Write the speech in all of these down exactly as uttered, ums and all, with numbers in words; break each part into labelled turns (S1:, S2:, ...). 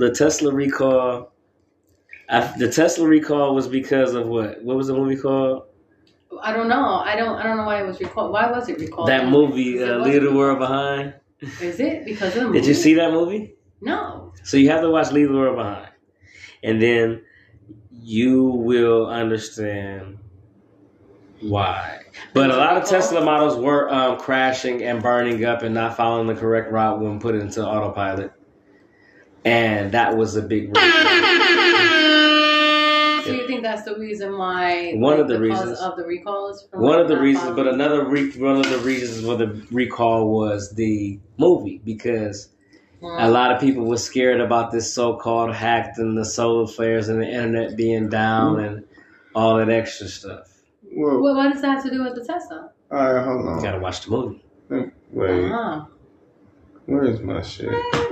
S1: the Tesla recall. I, the Tesla recall was because of what? What was the movie called?
S2: I don't know. I don't. I don't know why it was recalled. Why was it recalled?
S1: That movie, uh, Leave the World Behind.
S2: Is it because of the movie?
S1: Did you see that movie?
S2: No.
S1: So you have to watch Leave the World Behind, and then you will understand why. But a lot of Tesla models were um, crashing and burning up and not following the correct route when put into autopilot, and that was a big reason.
S2: So you think that's the reason why?
S1: One
S2: like,
S1: of the,
S2: the
S1: reasons
S2: of the recalls. From
S1: one
S2: like
S1: of the reasons,
S2: following?
S1: but another re- one of the reasons for the recall was the movie because mm. a lot of people were scared about this so-called hacked and the solar flares and the internet being down mm. and all that extra stuff.
S2: Well, well, what does that have to do with the Tesla?
S3: All right, hold on.
S1: You gotta watch the movie.
S3: Wait,
S2: uh-huh.
S3: Where is my shit?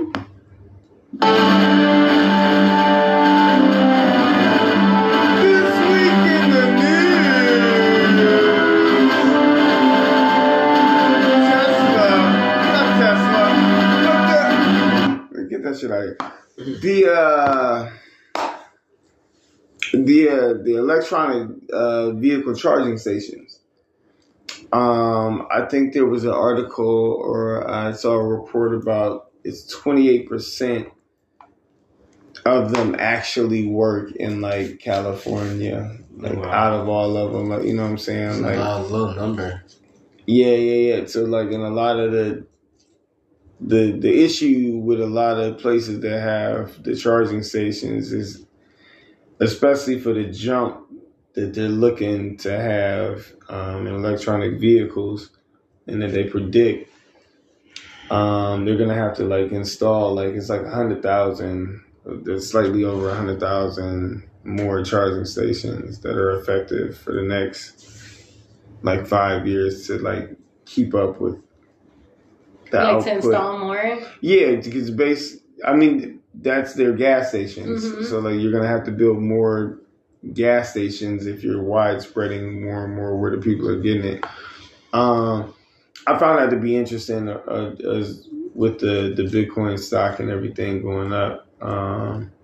S3: That shit out. The uh, the uh, the electronic uh, vehicle charging stations. Um, I think there was an article or I saw a report about it's twenty-eight percent of them actually work in like California, like wow. out of all of them. Like, you know what I'm saying?
S1: It's
S3: like
S1: a low number.
S3: Yeah, yeah, yeah. So like in a lot of the The the issue with a lot of places that have the charging stations is, especially for the jump that they're looking to have um, in electronic vehicles, and that they predict, um, they're gonna have to like install like it's like a hundred thousand, there's slightly over a hundred thousand more charging stations that are effective for the next like five years to like keep up with.
S2: Like output. To install more?
S3: Yeah, because base. I mean, that's their gas stations. Mm-hmm. So like, you're gonna have to build more gas stations if you're widespreading more and more where the people are getting it. Um, I found that to be interesting uh, as with the the Bitcoin stock and everything going up. Um,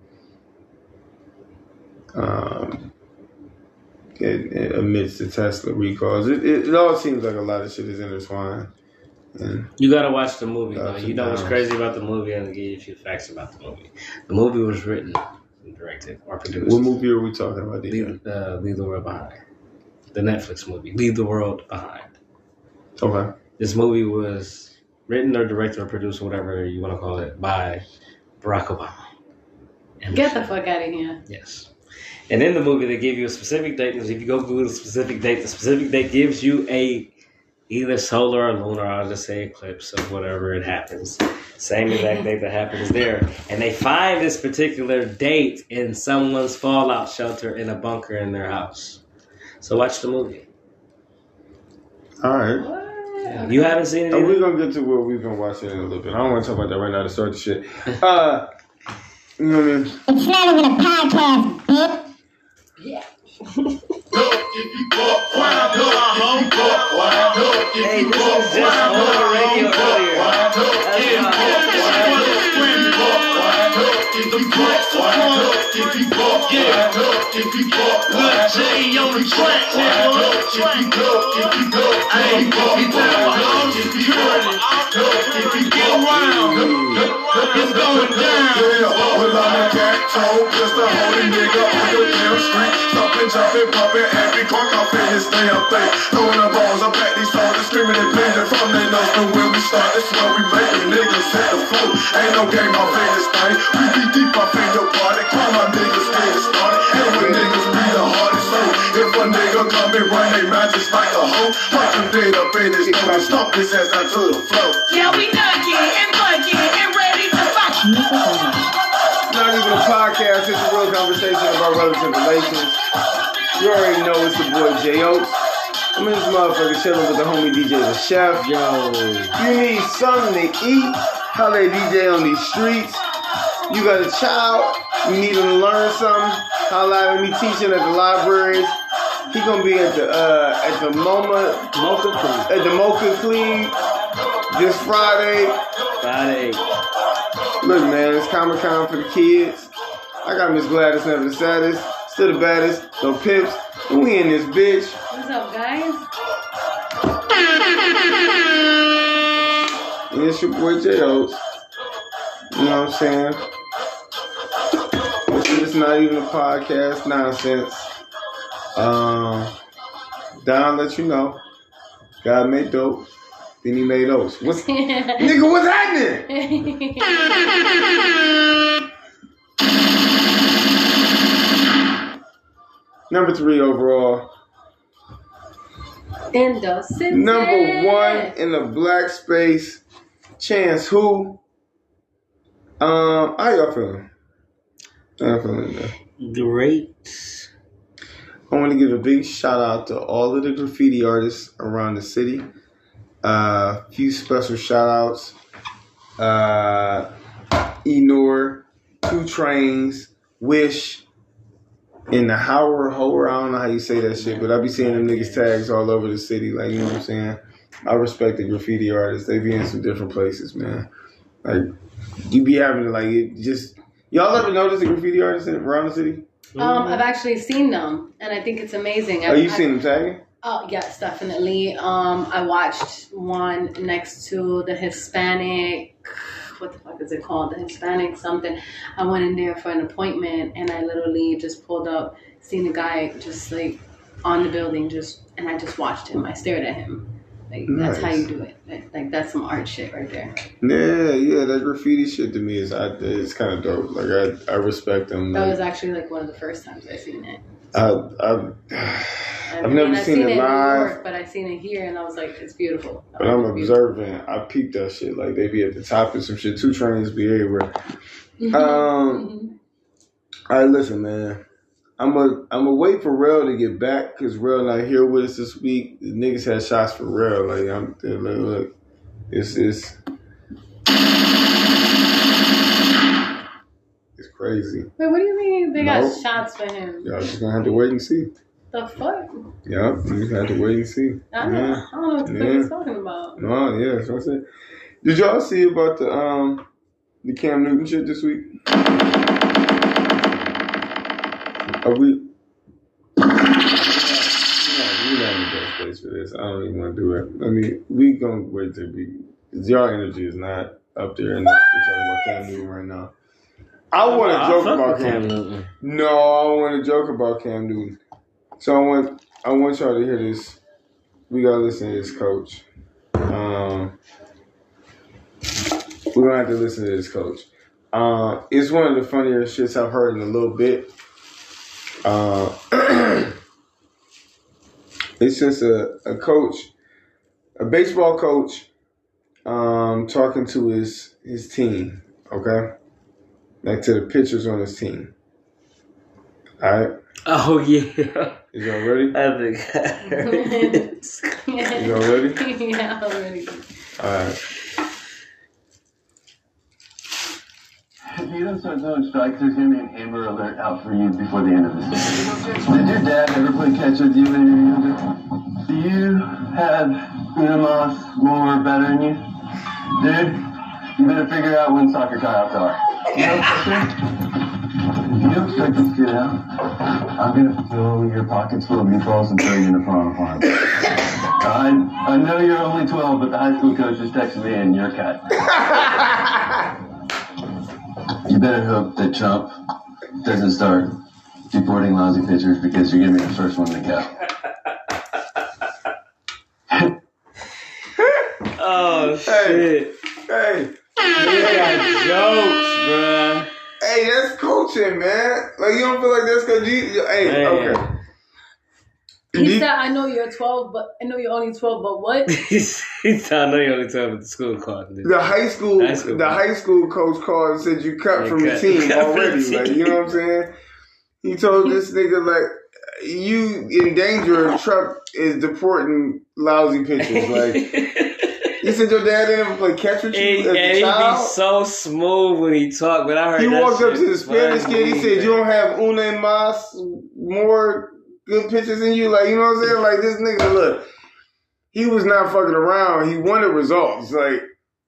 S3: um, it, it, amidst the Tesla recalls, it, it, it all seems like a lot of shit is intertwined.
S1: And you gotta watch the movie, though. You know what's crazy about the movie? I'm gonna give you a few facts about the movie. The movie was written, and directed, or produced.
S3: What movie are we talking about?
S1: Leave, uh, Leave the World Behind. The Netflix movie, Leave the World Behind.
S3: Okay.
S1: This movie was written or directed or produced, whatever you want to call it, by Barack Obama.
S2: And Get the fuck out of here.
S1: Yes. And in the movie, they give you a specific date. If you go Google the specific date, the specific date gives you a either solar or lunar, I'll just say eclipse of whatever it happens. Same exact date that happens there. And they find this particular date in someone's fallout shelter in a bunker in their house. So watch the movie.
S3: All right.
S1: Yeah. You haven't seen it?
S3: Oh, we're going to get to what we've been watching in a little bit. I don't want to talk about that right now to start the shit. Uh, you know what I mean?
S4: It's not even a podcast, bitch.
S2: Yeah.
S1: Hey, this was just on the radio
S5: Look, Jay on the track, nigga. I ain't fucking down with all security. If you get around, it's going down.
S6: Well, I'm a cat toe, just a holy nigga on the damn street. Stomping, jumping, pumping, every car off in his damn thing. Throwing the balls up at these soldiers, screaming and bleeding from their nose. But when we start, this what we making niggas set the flow. Ain't no game off in this thing. We be deep up in your party. Call my niggas getting started. And when niggas be the hardest so if a nigga come and run they mouth just like a hoe, punch him dead up in his nose and stomp his ass out to the floor.
S5: Yeah, we nucky and bucky and ready to fuck.
S3: Not even a podcast, it's a real conversation about relative relations. You already know it's the boy J O. I'm in this motherfucker chilling with the homie D J the Chef.
S1: Yo.
S3: You need something to eat, holla at D J on these streets. You got a child, you need him to learn something, holla at me teaching at the libraries. He gonna be at the uh, at the MoMA
S1: Mocha Clean.
S3: at the Mocha Clean this Friday.
S1: Friday.
S3: Look, man, it's Comic Con for the kids. I got Miss Gladys, never the saddest, still the baddest, no pips. And we in this bitch.
S2: What's up, guys?
S3: And it's your boy J O's. You know what I'm saying? It's not even a podcast nonsense. Um, Don let you know. God made dope. Then he made those. What's nigga? What's happening? Number three overall.
S2: In the city.
S3: Number one in the black space. Chance who? Um, how y'all feeling? How y'all feeling there?
S1: Great.
S3: I want to give a big shout out to all of the graffiti artists around the city. A uh, few special shout outs. Uh, Enor, Two Trains, Wish, and the Howard Hoer. I don't know how you say that shit, but I be seeing them niggas tags all over the city. Like, you know what I'm saying? I respect the graffiti artists. They be in some different places, man. Like, you be having to, like, it just... Y'all ever notice the graffiti artists in, around the city?
S2: Um, I've actually seen them, and I think it's amazing.
S3: Oh,
S2: I've,
S3: you seen them tagging?
S2: Oh, yes, definitely. Um, I watched one next to the Hispanic, what the fuck is it called? The Hispanic something. I went in there for an appointment, and I literally just pulled up, seen the guy just like on the building, just, and I just watched him. I stared at him. Like,
S3: Nice.
S2: That's how you do it. Like, like, that's some art shit right there.
S3: Yeah, yeah, that graffiti shit to me is I, it's kind of dope. Like, I, I respect them.
S2: That
S3: Like,
S2: was actually like one of the first times I seen it.
S3: I, I,
S2: I
S3: I've never
S2: mean, I've
S3: seen it
S2: in New
S3: live.
S2: York, but I seen it here, and I was like, it's beautiful.
S3: But I'm
S2: It's beautiful.
S3: observant. I peep that shit. Like, they be at the top of some shit. Two Trains be everywhere.
S2: Mhm.
S3: Um,
S2: Mhm.
S3: all right, listen, man. I'm a, I'm gonna wait for Rel to get back because Rel not here with us this week. The niggas had shots for Rel. Like, I'm like, look, it's it's it's crazy.
S2: Wait, what do you mean they
S3: Nope.
S2: got shots for him?
S3: Y'all just gonna have to wait and see.
S2: The fuck?
S3: Yep, you just have to wait and see.
S2: I don't,
S3: Yeah.
S2: I don't know what the
S3: Yeah.
S2: fuck he's talking about.
S3: No, yeah, that's what I said. Did y'all see about the um the Cam Newton shit this week? Are we? We're not in the best place for this. I don't even want to do it. I mean, we gonna wait till we. Cause y'all energy is not up there enough to talk about Cam Newton right now. I want to
S1: I
S3: joke
S1: fuck
S3: about
S1: with
S3: Cam
S1: Cam
S3: Newton.
S1: Newton.
S3: No, I don't want to joke about Cam Newton. So I want I want y'all to hear this. We gotta listen to this coach. Um, we're gonna have to listen to this coach. Uh, it's one of the funnier shits I've heard in a little bit. Uh, it's just a, a coach, a baseball coach, um, talking to his his team. Okay, like to the pitchers on his team. All right.
S1: Oh yeah.
S3: Is y'all ready?
S1: I think.
S3: Y'all ready?
S2: Yeah, I'm ready.
S3: All right.
S7: If you don't start throwing strikes, there's going to be an Amber Alert out for you before the end of the season. Did your dad ever play catch with you when you were younger? Do you have Unamas more better than you? Dude, you better figure out when soccer tryouts are. You know something? If you don't strike this kid out, I'm going to fill your pockets full of meatballs and throw you in a farm farm. I, I know you're only twelve, but the high school coach just texted me and you're cut. You better hope that Trump doesn't start deporting lousy pitchers because you're going to be the first one to go.
S1: Oh shit.
S3: Hey,
S1: You got jokes, bruh.
S3: hey, that's coaching, man. Like, you don't feel like that's because you, hey,
S1: Man.
S3: okay.
S2: He
S3: You-
S2: said, I know you're twelve, but I know you're only twelve, but what?
S1: He said, I know you only talking about the school card.
S3: The high school,
S1: High school
S3: the
S1: coach.
S3: high school coach called and said you cut
S1: Yeah,
S3: from the
S1: cut-
S3: team
S1: cut from the
S3: already.
S1: team.
S3: Like, you know what I'm saying? He told this nigga like, you in danger. Trump is deporting lousy pitchers. Like, he said your dad didn't ever play catch with you
S1: He,
S3: as
S1: and
S3: a
S1: he be
S3: child.
S1: so smooth when he talk, but I heard
S3: He
S1: that
S3: walked up
S1: shit
S3: to the Spanish
S1: funny,
S3: kid. He said,
S1: man.
S3: "You don't have Una and Mas more good pitches than you." Like, you know what I'm saying? Like, this nigga, look, he was not fucking around. He wanted results. Like,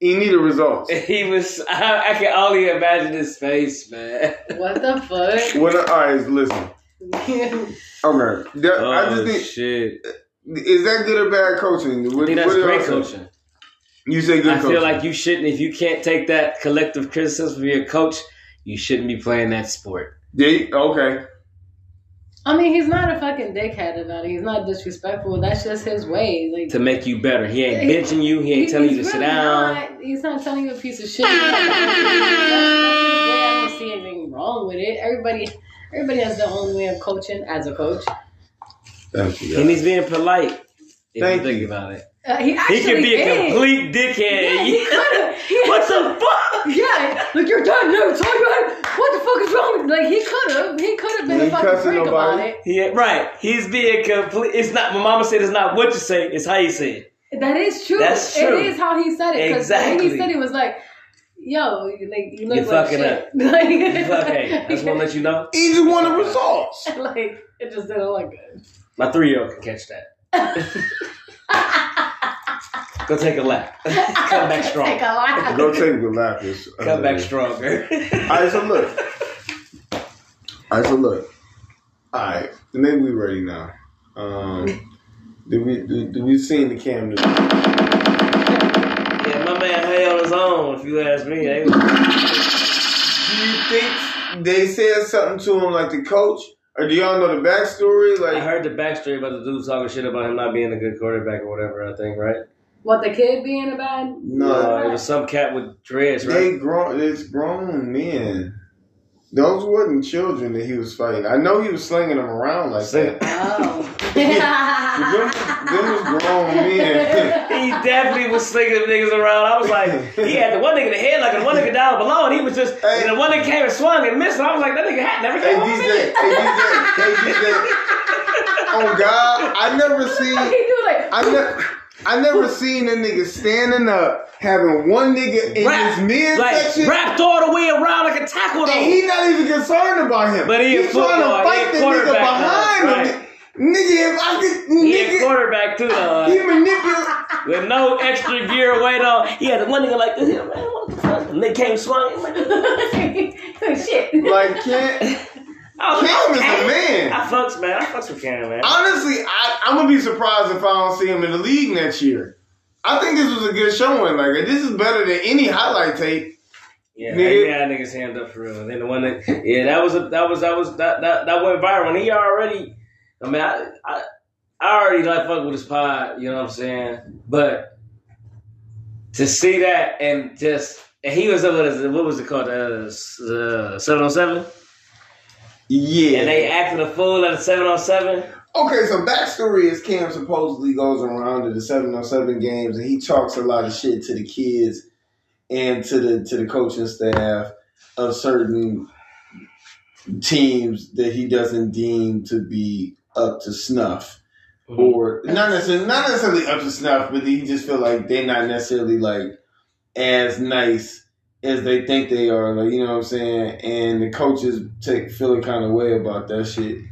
S3: He needed results.
S1: He was. I, I can only imagine his face, man.
S2: What the fuck?
S3: What? All right, listen. Okay, that,
S1: Oh
S3: I just think.
S1: shit!
S3: Is that good or bad coaching? What,
S1: I think that's
S3: what do
S1: great
S3: y'all say?
S1: coaching.
S3: You say good
S1: I
S3: coaching.
S1: feel like you shouldn't. If you can't take that collective criticism from your coach, you shouldn't be playing that sport.
S3: They, okay.
S2: I mean, he's not a fucking dickhead about it. He's not disrespectful. That's just his way. Like
S1: To make you better, he ain't bitching you. He ain't
S2: he-
S1: telling you
S2: he's
S1: to sit
S2: really
S1: down.
S2: Not, he's not telling you a piece of shit. That's his way. I don't see anything wrong with it. Everybody, everybody has their own way of coaching as a coach.
S3: Thank you.
S1: And he's being polite. If
S3: Thank
S1: you think
S3: you.
S1: about it,
S2: Uh, he actually
S1: he could be a
S2: is.
S1: complete dickhead.
S2: Yeah, he could've. He
S1: What
S2: had
S1: the fuck?
S2: Yeah, like your dad never told you how to, what the fuck is wrong with Like he could have, he could have been
S3: He
S2: a fucking
S3: cussing
S2: freak
S3: nobody.
S2: about it.
S1: He ain't- right. He's being complete. It's not. My mama said it's not what you say. It's how you say it.
S2: That is true.
S1: That's true.
S2: It is how he said it. Because
S1: Exactly.
S2: he said it was like, yo, you- like you look
S1: You're
S2: like
S1: fucking
S2: shit.
S1: up.
S2: Like,
S1: Okay, I just want to let you know.
S3: He just wanted results.
S2: like it just didn't look good.
S1: My three-year-old can catch that. Go take a lap. Come back strong.
S2: Take a laugh.
S3: Go take the Lapis.
S1: Come back stronger.
S3: All right, so look. All right, so look. All right, maybe we ready now. Um, did we did, did we seen the Cam Newton?
S1: Yeah, my man Hay on his own. If you ask me, they was,
S3: Do you think they said something to him like the coach, or do y'all know the backstory?
S1: I
S3: Like,
S1: heard the backstory about the dude talking shit about him not being a good quarterback or whatever. I think right.
S2: What, the kid being a bad?
S3: no,
S1: Uh, it was some cat with dreads, right?
S3: they grown. It's grown men. Those wasn't children that he was fighting. I know he was slinging them around like
S1: Sling-
S3: that.
S2: Oh.
S3: Them, them was grown men.
S1: He definitely was slinging them niggas around. I was like, he had the one nigga in the head, like the one nigga down below, and he was just,
S3: Hey.
S1: and the one nigga came and swung and missed. And I was like, that nigga hat never
S3: Hey
S1: came
S3: D
S1: off
S3: J,
S1: me.
S3: hey D J, hey D J. Oh God, I never
S2: he
S3: seen.
S2: do like,
S3: I never, I never seen a nigga standing up having one nigga in
S1: Wrap-
S3: his midsection,
S1: like wrapped all the way around like a tackle though.
S3: and he not even concerned about him.
S1: But he a
S3: He's trying
S1: football,
S3: to
S1: he a
S3: fight the nigga
S1: quarterback
S3: behind
S1: now,
S3: him. Nigga, if I could,
S1: He a
S3: nigga,
S1: quarterback too though.
S3: he manipulate.
S1: With no extra gear weight on. He had the one nigga like this. Man, what the fuck? And they came swung. I'm like,
S2: shit.
S3: Like can't.
S1: I was
S3: Cam is
S1: like,
S3: a man.
S1: I fucks, man. I fucks with Cam, man.
S3: Honestly, I, I'm gonna be surprised if I don't see him in the league next year. I think this was a good showing. Like this is better than any highlight tape.
S1: Yeah,
S3: Nigga.
S1: he had niggas hand up for real. And then the one that, yeah, that was a, that was that was that that, that went viral. And he already, I mean, I I, I already like fuck with his pod. You know what I'm saying? But to see that and just and he was up with what was it called? Uh, uh, seven on seven.
S3: Yeah.
S1: And they acted a fool at a seven on seven.
S3: Okay, so backstory is Cam supposedly goes around to the seven on seven games and he talks a lot of shit to the kids and to the to the coaching staff of certain teams that he doesn't deem to be up to snuff.
S1: Mm-hmm.
S3: Or not necessarily not necessarily up to snuff, but he just feel like they're not necessarily like as nice as they think they are, like, you know what I'm saying? And the coaches take feel a kind of way about that shit.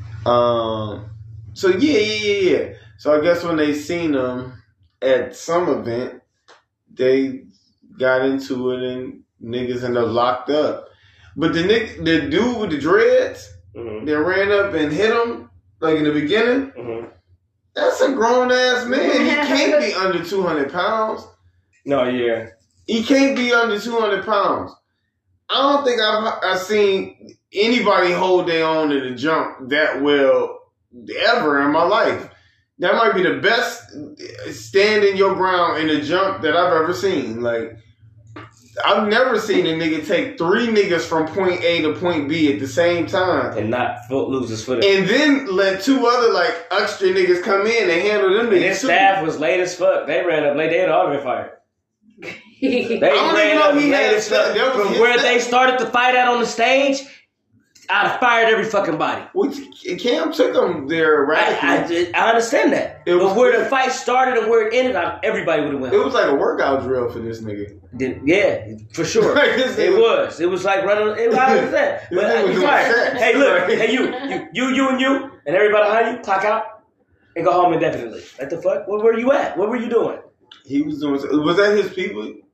S3: Um So yeah, yeah, yeah, yeah. So I guess when they seen them at some event, they got into it and niggas ended up locked up. But the nick, the dude with the dreads
S1: Mm-hmm.
S3: that ran up and hit him like in the beginning,
S1: Mm-hmm.
S3: that's a grown ass man. He can't be under two hundred pounds.
S1: No, yeah.
S3: He can't be under two hundred pounds. I don't think I've I've seen anybody hold their own in the jump that well ever in my life. That might be the best standing your ground in a jump that I've ever seen. Like, I've never seen a nigga take three niggas from point A to point B at the same time.
S1: And not foot lose his foot.
S3: And then let two other, like, extra niggas come in and handle them
S1: And his
S3: niggas too.
S1: staff was late as fuck. They ran up late. They had all been fired. They
S3: don't
S1: ran
S3: even know
S1: up
S3: he
S1: late
S3: had
S1: as
S3: staff.
S1: fuck.
S3: That was
S1: From
S3: his
S1: where
S3: staff.
S1: they started the fight at on the stage, I'd have fired every fucking body.
S3: Which Cam took them there
S1: I, I,
S3: radically.
S1: I understand that.
S3: It was
S1: but where
S3: weird.
S1: the fight started and where it ended, I, everybody would have went
S3: It
S1: home.
S3: was like a workout drill for this nigga.
S1: Then- yeah, for sure.
S3: Like, this
S1: It
S3: nigga-
S1: was. It was like running. It, I understand.
S3: This
S1: But
S3: nigga
S1: uh,
S3: was
S1: you
S3: doing
S1: fired.
S3: sets.
S1: Hey, look.
S3: Right.
S1: Hey, you, you, you, you, and you, and everybody behind you, clock out and go home indefinitely. What the fuck? Where were you at? What were you doing?
S3: He was doing. Was that his people?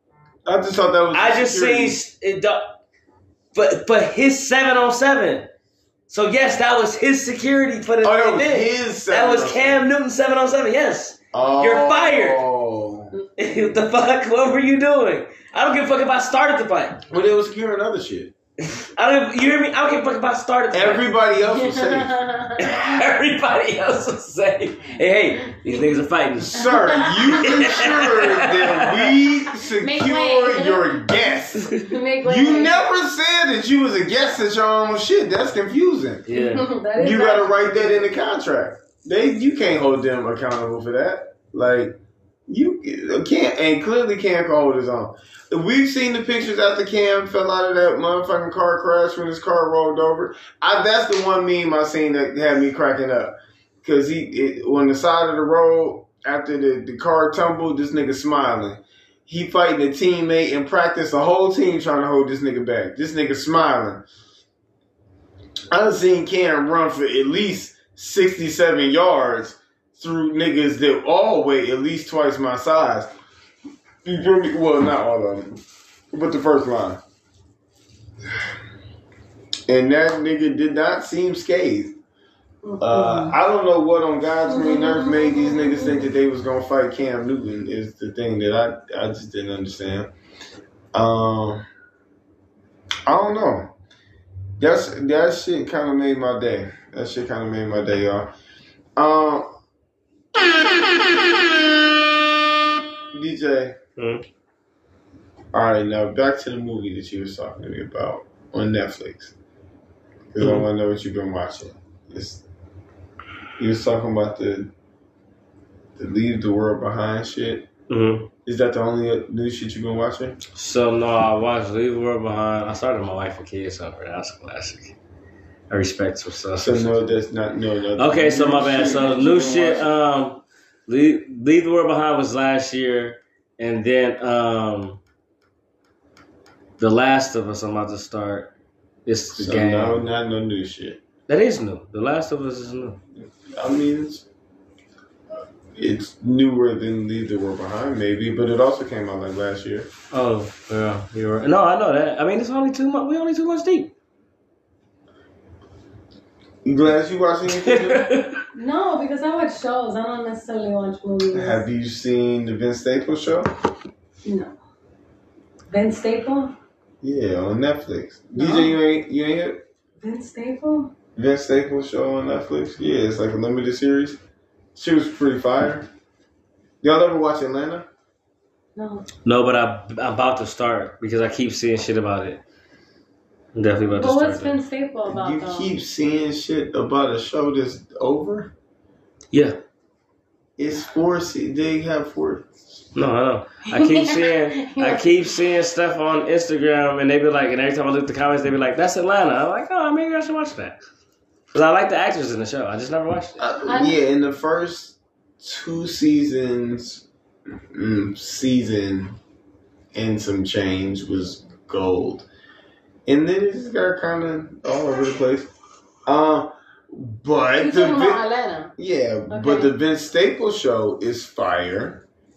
S3: I just thought that was.
S1: I just
S3: security.
S1: seen it, but but his seven on seven. So yes, that was his security for the
S3: Oh, that was
S1: event.
S3: his
S1: That was
S3: seven on
S1: Cam Newton seven on seven. Yes,
S3: Oh.
S1: you're fired. What the fuck? What were you doing? I don't give a fuck if I started the fight.
S3: But they was securing other shit.
S1: I don't. You hear me? I don't give a fuck if I started the fight.
S3: Everybody else was safe.
S1: Everybody else was saying, "Hey, hey, these niggas are fighting."
S3: Sir, you ensured that we
S2: Make
S3: secure
S2: way.
S3: your guests.
S2: Make way.
S3: You never said that you was a guest at your own shit. That's confusing.
S1: Yeah.
S2: That is
S3: You
S2: that.
S3: gotta write that in the contract. They, you can't hold them accountable for that. Like, you can't, and clearly Cam can hold his own. We've seen the pictures after Cam fell out of that motherfucking car crash when his car rolled over. I, that's the one meme I seen that had me cracking up. Cause he, it, on the side of the road, after the, the car tumbled, this nigga smiling. He fighting a teammate in practice, the whole team trying to hold this nigga back. This nigga smiling. I done seen Cam run for at least sixty-seven yards through niggas that all weigh at least twice my size. You feel me? Well, not all of them, but the first line. And that nigga did not seem scathed. Uh, I don't know what on God's green earth made these niggas think that they was gonna fight Cam Newton is the thing that I I just didn't understand. Um, I don't know. That's that shit kind of made my day. That shit kind of made my day, y'all. Um, D J.
S1: Hmm?
S3: All right, now back to the movie that you was talking to me about on Netflix. Because I
S1: Mhm.
S3: want to know what you've been watching. It's, you was talking about the the Leave the World Behind shit.
S1: Mm-hmm.
S3: Is that the only new shit you've been watching?
S1: So no, I watched Leave the World Behind. I started My Wife and Kids over. That's a classic. I respect some stuff.
S3: So no, that's not no no.
S1: Okay, so my bad.
S3: Shit
S1: So
S3: that you
S1: new
S3: been
S1: shit.
S3: watching?
S1: Um, Leave, Leave the World Behind was last year, and then um, The Last of Us. I'm about to start. It's the
S3: So
S1: game.
S3: no, not no new shit.
S1: That is new. The Last of Us is new.
S3: I mean, it's, it's newer than Leave the World Behind, maybe, but it also came out like last year.
S1: Oh, yeah, you're right. No, I know that. I mean, it's only two months. We only two months deep.
S3: You glad you watching anything?
S2: No, because I watch shows. I don't necessarily watch movies.
S3: Have you seen the Vince Staples show?
S2: No. Vince Staple?
S3: Yeah, on Netflix.
S2: No.
S3: D J, you ain't you ain't hit
S2: Vince Staple?
S3: Vince Staples show on Netflix? Yeah, it's like a limited series. She was pretty fire. Y'all ever watch Atlanta?
S2: No.
S1: No, but I, I'm about to start because I keep seeing shit about it. I'm definitely about to
S2: But
S1: start.
S2: what's
S1: that.
S2: Vince Staple about,
S3: You
S2: though?
S3: keep seeing shit about a show that's over?
S1: Yeah.
S3: It's four. Se- they have four.
S1: No, I know. I keep seeing, I keep seeing stuff on Instagram, and they be like, and every time I look at the comments, they be like, "That's Atlanta." I'm like, "Oh, maybe I should watch that." Because I like the actors in the show. I just never watched it.
S3: Uh, yeah, in the first two seasons, mm, season and some change was gold, and then it just got kind of all over the place. Uh, but
S2: You
S3: the
S2: talking
S3: Vin-
S2: about Atlanta?
S3: yeah,
S2: Okay.
S3: but the Vince Staples show is fire.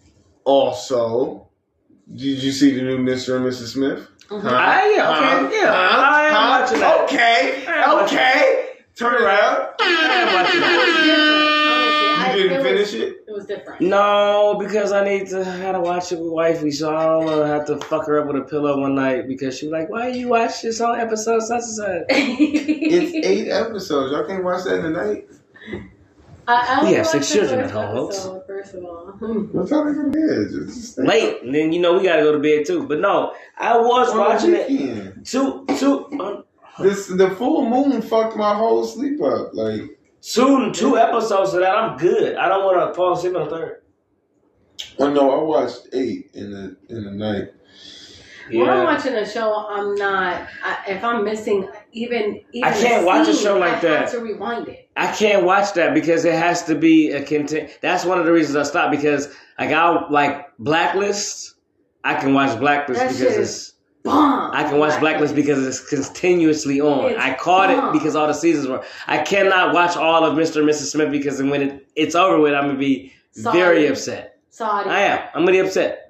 S3: Also, did you see the new Mister and Missus Smith?
S2: Mhm.
S3: Huh?
S1: Ah, yeah, okay, yeah. I am watching that.
S3: Okay,
S1: I am watching
S3: okay. Turn around.
S1: I am watching
S2: It
S1: that.
S2: was different, honestly.
S3: You
S2: I-
S3: didn't
S2: it
S3: finish
S2: was,
S3: it?
S2: It was different.
S1: No, because I need to. I gotta watch it with wifey, so I don't want to have to fuck her up with a pillow one night because she was like, "Why you watch this on episode such and such?"
S3: It's eight episodes. Y'all can't watch that in the night.
S2: I, I
S1: We
S2: only
S1: have six
S2: watched the
S1: children
S2: first
S1: at home.
S2: episode, First of all,
S3: What time is it? It's just
S1: Late, and then you know we gotta go to bed too. But no, I was
S3: on
S1: watching
S3: the
S1: it.
S3: weekend.
S1: Two, two, um,
S3: This the full moon fucked my whole sleep up. Like
S1: two, two episodes of that. I'm good. I don't want to fall asleep on the third.
S3: oh no, I watched eight in the in the night.
S2: when I'm
S1: Yeah,
S2: watching a show, I'm not. I, if I'm missing even, even
S1: I can't
S2: a
S1: watch a
S2: scene,
S1: show like
S2: I
S1: that.
S2: have to rewind it.
S1: I can't watch that because it has to be a content. That's one of the reasons I stopped because like I like Blacklist. I can watch Blacklist
S2: That
S1: because
S2: shit
S1: it's.
S2: is bomb.
S1: I can watch Blacklist because it's continuously on.
S2: It's
S1: I caught
S2: bomb.
S1: it because all the seasons were. I cannot watch all of Mister and Missus Smith because when it, it's over with, I'm gonna be
S2: Sorry.
S1: very upset.
S2: Sorry.
S1: I am. I'm gonna be upset.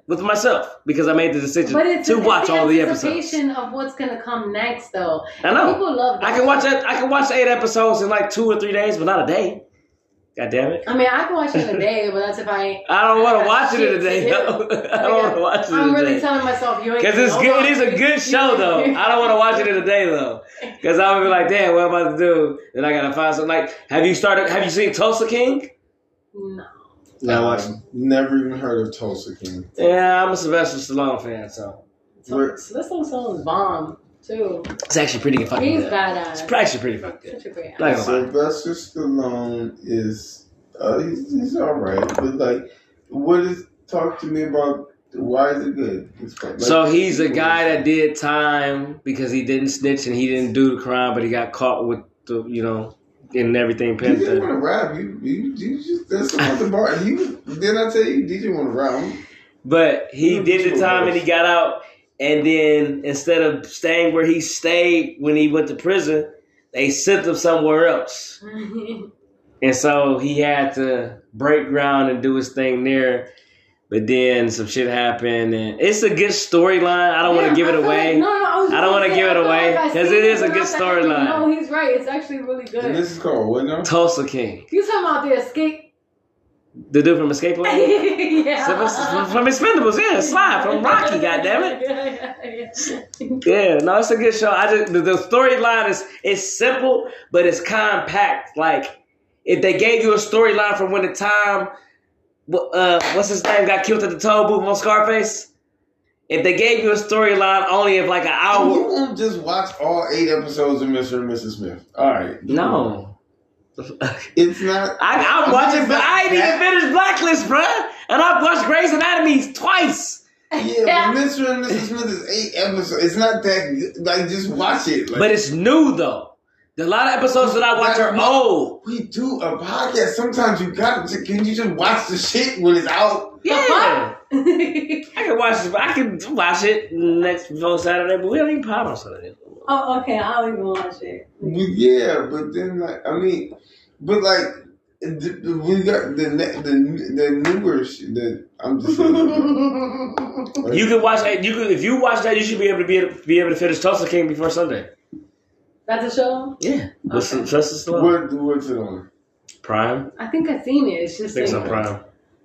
S1: with myself because I made the decision
S2: But it's
S1: to
S2: it's
S1: watch
S2: the
S1: all the episodes.
S2: anticipation of what's gonna come next, though.
S1: I know.
S2: People love that.
S1: I can watch that. I can watch eight episodes in like two or three days, but not a day. God damn it!
S2: I mean, I can watch it in a day, but that's if I.
S1: I don't want
S2: I
S1: to watch it in a
S2: shit
S1: day.
S2: to
S1: though.
S2: do.
S1: I don't want to watch it in
S2: I'm
S1: a
S2: really
S1: day.
S2: telling myself you ain't.
S1: Because it's
S2: hold
S1: good.
S2: on.
S1: It is a good show, though. I don't want to watch it in a day, though. Because I would be like, damn, what am I about to do? Then I gotta find something. Like, have you started? Have you seen Tulsa King?
S2: No.
S1: No,
S3: I've never even heard of Tulsa King.
S1: Yeah, I'm a Sylvester Stallone fan, so
S2: So, so this song sounds bomb too.
S1: it's actually pretty fucking
S2: He's
S1: good.
S2: badass.
S1: It's actually pretty fucking good.
S2: Such a great
S1: Not
S2: actor.
S1: gonna lie.
S3: Sylvester Stallone is uh, he's, he's all right, but like, what is talk to me about? Why is it good? It's like,
S1: So he's a guy that did time because he didn't snitch and he didn't do the crime, but he got caught with the, you know, and everything
S3: D
S1: pinned
S3: J
S1: to
S3: want to rap. You, you, you just that's about the bar. You didn't I tell you D J want to rap?
S1: But he did the time and he got out, and then instead of staying where he stayed when he went to prison, they sent him somewhere else. And so he had to break ground and do his thing there. But then some shit happened, and it's a good storyline. I don't want to give it
S2: I feel
S1: away.
S2: Like, no, no, I, was
S1: I don't
S2: want
S1: wanna
S2: to
S1: give it away, 'cause it is a good storyline.
S2: No, he's right. It's actually really good.
S3: And this is called what now?
S1: Tulsa King.
S2: You talking about the escape?
S1: The dude from Escape Plan?
S2: Yeah.
S1: From, from Expendables, yeah, Sly from Rocky, goddammit.
S2: it.
S1: Yeah, no, it's a good show. I just the, the storyline is it's simple, but it's compact. Like if they gave you a storyline from when the time, uh, what's his name, got killed at the toll booth on Scarface. If they gave you a storyline only of like an
S3: You
S1: hour,
S3: won't just watch all eight episodes of Mister and Missus Smith. All right.
S1: no,
S3: It's not.
S1: I, I'm
S3: I
S1: watching,
S3: mean,
S1: but I ain't even
S3: that-
S1: finished Blacklist, bruh. And I've watched Grey's Anatomy twice.
S3: Yeah, but Mister and Missus Smith is eight episodes. It's not that good. Like, just watch it. Like,
S1: But it's new though. A lot of episodes that I watch are old.
S3: we do a podcast. Sometimes you got to. Can you just watch the shit when it's out?
S1: Yeah. I can watch it. I can watch it next on Saturday, but we don't even pod on Saturday.
S2: Oh, okay. I don't even watch it.
S3: Well, yeah, but then like I mean, but like the, we got the ne- the the newer shit that I'm just saying.
S1: You can watch that. You could if you watch that, you should be able to be able, be able to finish Tulsa King before Sunday.
S2: That's a show?
S1: Yeah, with some
S2: Okay.
S1: Justice Stallone.
S3: What what's it on?
S1: Prime.
S2: I think I've seen it. It's
S1: I
S2: just
S1: think it's
S2: like,
S1: on Prime.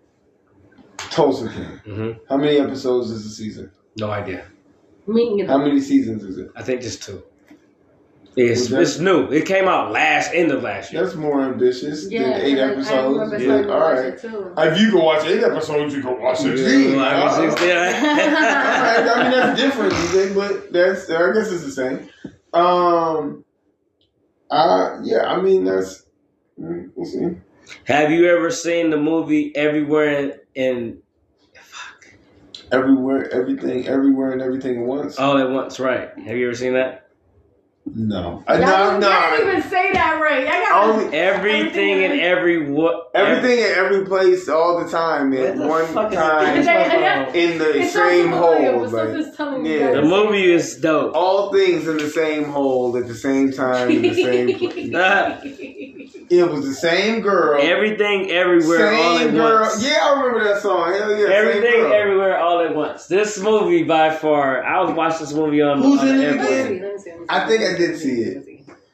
S3: Tulsa King.
S1: Mm-hmm.
S3: How many episodes is the season?
S1: No idea.
S2: meeting it.
S3: How many seasons is it?
S1: I think just two. It's,
S3: Was that-
S1: it's new. It came out last end of last year.
S3: That's more ambitious
S2: Yeah,
S3: than eight
S2: I- I
S3: episodes.
S2: remember
S3: Yeah,
S2: starting to
S3: all
S2: watch
S3: right.
S2: it too.
S3: If you can watch eight episodes, you can watch sixteen.
S1: Yeah, like,
S3: All
S1: sixteen,
S3: right.
S1: right?
S3: I mean, that's different, you think, but that's, I guess it's the same. Um, uh, yeah, I mean, that's, mm, we'll see.
S1: Have you ever seen the movie Everywhere in, in fuck,
S3: Everywhere, everything, everywhere and everything at once?
S1: All at Once? Right. Have you ever seen that?
S3: No. I,
S2: Y'all,
S3: no,
S2: y'all didn't
S3: no.
S2: even say that right. I got
S3: Only,
S1: Everything and every what?
S3: everything at every place all the time
S1: What
S3: at
S1: the
S3: one
S1: fuck is
S3: time
S1: it?
S3: in the
S2: It's
S3: same
S2: so familiar,
S3: hole.
S2: but
S3: Like,
S2: something's telling me
S3: yeah.
S2: that
S1: The movie is dope.
S3: all things in the same hole at the same time in the same place. It was the same girl.
S1: Everything, everywhere,
S3: same
S1: all at
S3: girl.
S1: once.
S3: Yeah, I remember that song. Hell yeah. same
S1: Everything,
S3: girl.
S1: everywhere, all at once. This movie, by far, I was watching this movie on.
S3: Who's
S1: on
S3: in
S1: the
S3: it
S1: airplane.
S2: Let me see, let me see, let me see.
S3: I think I did see it.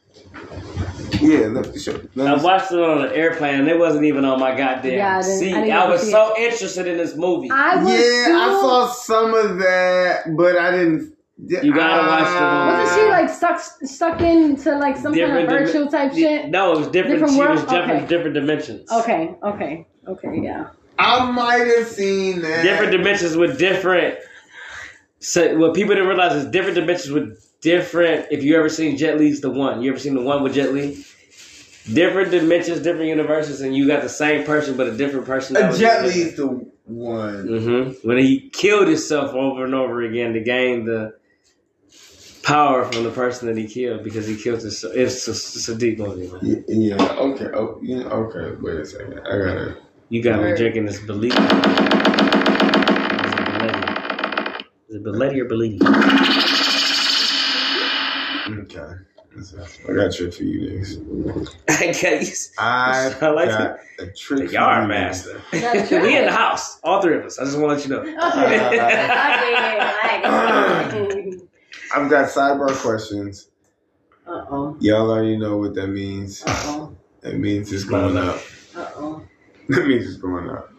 S3: Yeah, let me show. Let
S1: I
S3: me
S1: watched it on an airplane, and it wasn't even on my goddamn
S2: Yeah, I didn't-
S1: seat.
S2: I didn't
S1: I,
S2: even
S1: was
S2: see
S1: so interested in this movie.
S2: I was
S3: yeah,
S2: too,
S3: I saw some of that, but I didn't.
S1: You gotta watch the movie.
S2: Wasn't she like stuck stuck into like some kind of
S1: Different dim-
S2: virtual type
S1: di-
S2: shit?
S1: No, it was different.
S2: Different
S1: she
S2: world?
S1: was different,
S2: Okay.
S1: different dimensions.
S2: Okay, okay, okay, yeah.
S3: I might have seen that.
S1: Different dimensions with different. So what people didn't realize is different dimensions with different. If you ever seen Jet Li's The One, you ever seen The One with Jet Li? Different dimensions, different universes, and you got the same person but a different person.
S3: A Jet Li's the one.
S1: Mm-hmm. When he killed himself over and over again to gain the power from the person that he killed because he killed his. It's a, it's a deep movie, man.
S3: Yeah, yeah, okay. Oh, yeah, okay. Wait a second. I gotta.
S1: You got me
S2: Word.
S1: drinking this Bellini. Is it Belletti? Is it Belletti or Bellini?
S3: Okay. I got a trick for you niggas.
S1: I guess.
S3: I
S1: I like
S3: got a trick
S1: The
S3: for
S1: yard
S3: you
S1: master.
S2: That's
S1: We
S2: right.
S1: in the house, all three of us. I just want to let you know.
S2: Okay. Okay.
S3: I've got sidebar questions.
S2: Uh oh.
S3: Y'all already know what that means.
S2: Uh oh.
S3: That means it's going up.
S2: Uh oh.
S3: That means it's going up.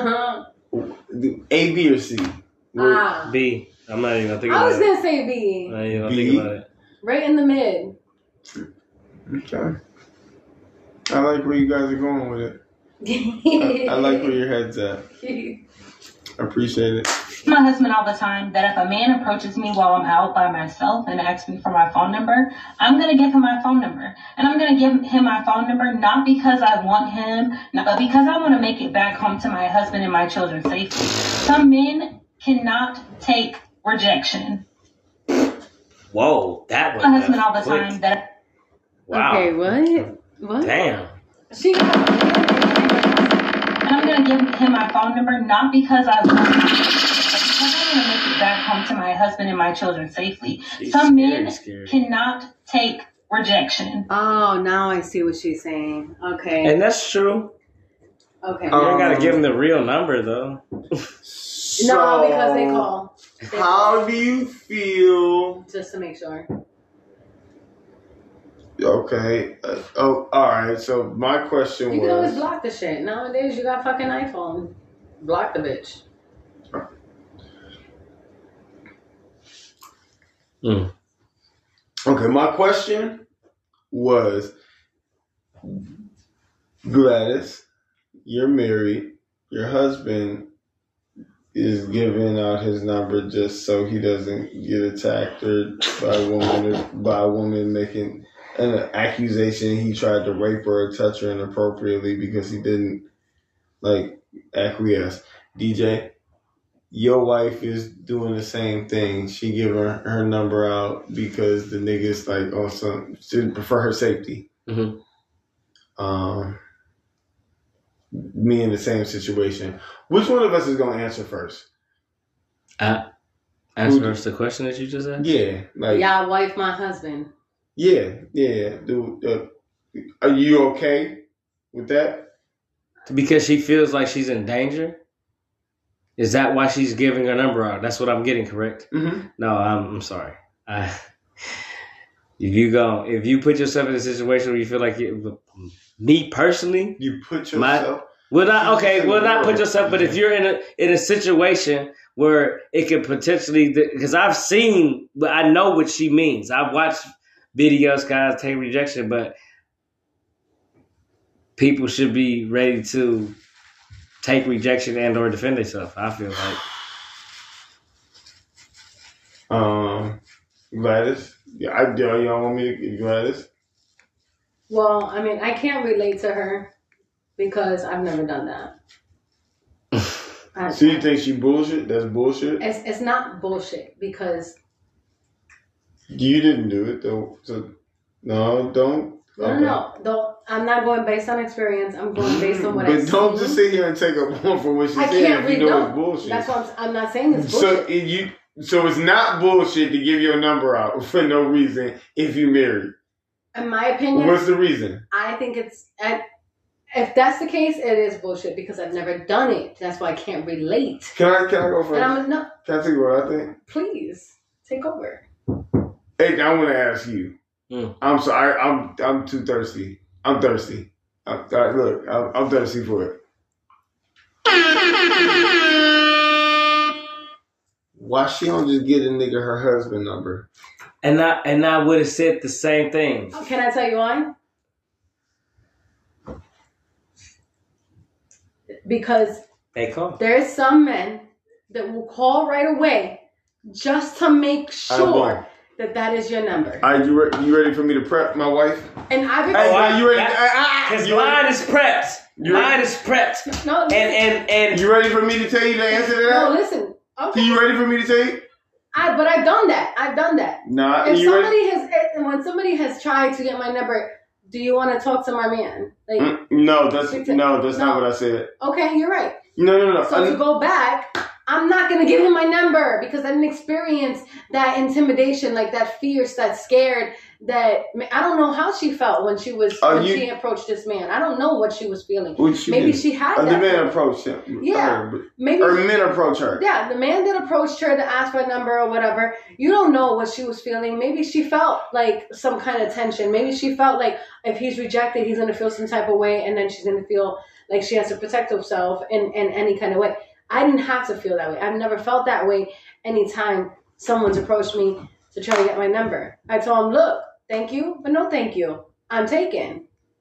S3: A, B, or C?
S2: Ah.
S1: B. I'm not even gonna think
S2: I
S1: about
S2: was
S1: it.
S2: gonna say B.
S1: I'm not even gonna
S3: B?
S1: think about it.
S2: Right in the mid.
S3: Okay. I like where you guys are going with it. I, I like where your head's at. I appreciate it.
S8: My husband all the time that if a man approaches me while I'm out by myself and asks me for my phone number, I'm going to give him my phone number. And I'm going to give him my phone number not because I want him, not, but because I want to make it back home to my husband and my children safely. Some men cannot take rejection.
S1: Whoa, that was
S8: My husband all the
S1: quick.
S8: time that
S1: Wow.
S2: Okay, what? What?
S1: Damn.
S2: She got
S8: and I'm going to give him my phone number not because I want him, but because I want to make it back home to my husband and my children safely.
S1: She's
S8: Some
S1: scary,
S8: men
S1: scary.
S8: cannot take rejection.
S2: Oh, now I see what she's saying. Okay.
S1: And that's true.
S2: Okay.
S1: You don't gotta
S3: Um,
S1: give them the real number though.
S2: no, because they call. They
S3: How do you feel?
S2: Just to make sure.
S3: Okay. Uh, oh, all right. So my question
S2: You can always
S3: was.
S2: block the shit. Nowadays, you got fucking iPhone. Block the bitch.
S1: Mm.
S3: Okay, my question was, Gladys, you're married. Your husband is giving out his number just so he doesn't get attacked or by a woman or by a woman making an accusation he tried to rape her or touch her inappropriately because he didn't like acquiesce. D J, your wife is doing the same thing. She giving her, her number out because the nigga's like on some to for her safety.
S1: Mm-hmm.
S3: Um, me in the same situation. Which one of us is gonna answer first?
S1: Uh, answer us the question that you just asked.
S3: Yeah, like yeah,
S2: Y'all wife my husband.
S3: yeah, yeah. Dude, uh, are you okay with that?
S1: Because she feels like she's in danger. Is that why she's giving her number out? That's what I'm getting, correct?
S3: Mm-hmm.
S1: No, I'm, I'm sorry. I, if you go, if you put yourself in a situation where you feel like you, me personally,
S3: You put yourself.
S1: My- well, not okay. Well, not put yourself, but if you're in a in a situation where it could potentially, because I've seen, but I know what she means. I've watched videos, guys take rejection, but people should be ready to take rejection and or defend themselves. I feel like.
S3: Um, Gladys, yeah, I do. Y'all want me to Gladys?
S2: Well, I mean, I can't relate to her because I've never done that. I,
S3: So you think she bullshit? That's bullshit.
S2: it's it's not bullshit because
S3: You didn't do it though. So no, don't.
S2: no,
S3: Okay.
S2: no, no. Don't, I'm not going based on experience. I'm going based on what
S3: But
S2: I've
S3: don't
S2: seen.
S3: just sit here and take up one for what she
S2: I
S3: said
S2: can't
S3: if you
S2: read.
S3: know
S2: No,
S3: it's bullshit.
S2: that's what I'm, I'm not saying it's
S3: So
S2: bullshit.
S3: it, you, so it's not bullshit to give your number out for no reason if you married.
S2: In my opinion,
S3: What's the reason?
S2: I think it's. I, if that's the case, it is bullshit because I've never done it. That's why I can't relate.
S3: Can I can I go
S2: And
S3: first?
S2: I'm no.
S3: Can I tell you what I think?
S2: Please take over.
S3: Hey, I want to ask you.
S1: Mm.
S3: I'm sorry. I'm I'm too thirsty. I'm thirsty. I'm, I, look, I'm, I'm thirsty for it. Why she don't just get a nigga her husband number?
S1: And I and I would have said the same thing.
S2: Oh, can I tell you why? Because
S1: They call.
S2: there's some men that will call right away just to make sure that that is your number.
S3: Are you re- you ready for me to prep my wife?
S2: And I've
S3: Hey,
S1: I-
S3: are you ready?
S1: that-
S3: ah, ah,
S1: Because
S3: you
S1: mine
S3: ready?
S1: is prepped.
S3: You
S1: Mine
S3: ready?
S1: is prepped.
S2: no,
S1: And
S2: listen.
S1: and and
S3: You ready for me to tell you the answer to
S2: no,
S3: that?
S2: listen. Okay,
S3: You ready for me to tell you?
S2: I but I've done that. I've done that.
S3: Nah,
S2: If
S3: you ready?
S2: somebody has, if- when somebody has tried to get my number, do you want to talk to my man? Like,
S3: Mm, no, that's
S2: Speak to-
S3: no, that's
S2: no.
S3: not what I said.
S2: okay, you're right.
S3: No, no, no.
S2: So
S3: I-
S2: to go back, I'm not gonna give him my number because I didn't experience that intimidation, like that fear, that scared, that I don't know how she felt when she was
S3: Oh,
S2: when
S3: you-
S2: she approached this man. I don't know what she was feeling.
S3: What you
S2: Maybe
S3: mean?
S2: she had
S3: Oh,
S2: that.
S3: the man approached him.
S2: Yeah.
S3: Her, but-
S2: Maybe
S3: or
S2: she-
S3: men approach her.
S2: Yeah, the man that approached her to ask for a number or whatever, you don't know what she was feeling. Maybe she felt like some kind of tension. Maybe she felt like if he's rejected, he's going to feel some type of way, and then she's going to feel like she has to protect herself in, in any kind of way. I didn't have to feel that way. I've never felt that way anytime someone's approached me to try to get my number. I told him, look, thank you, but no thank you. I'm taken.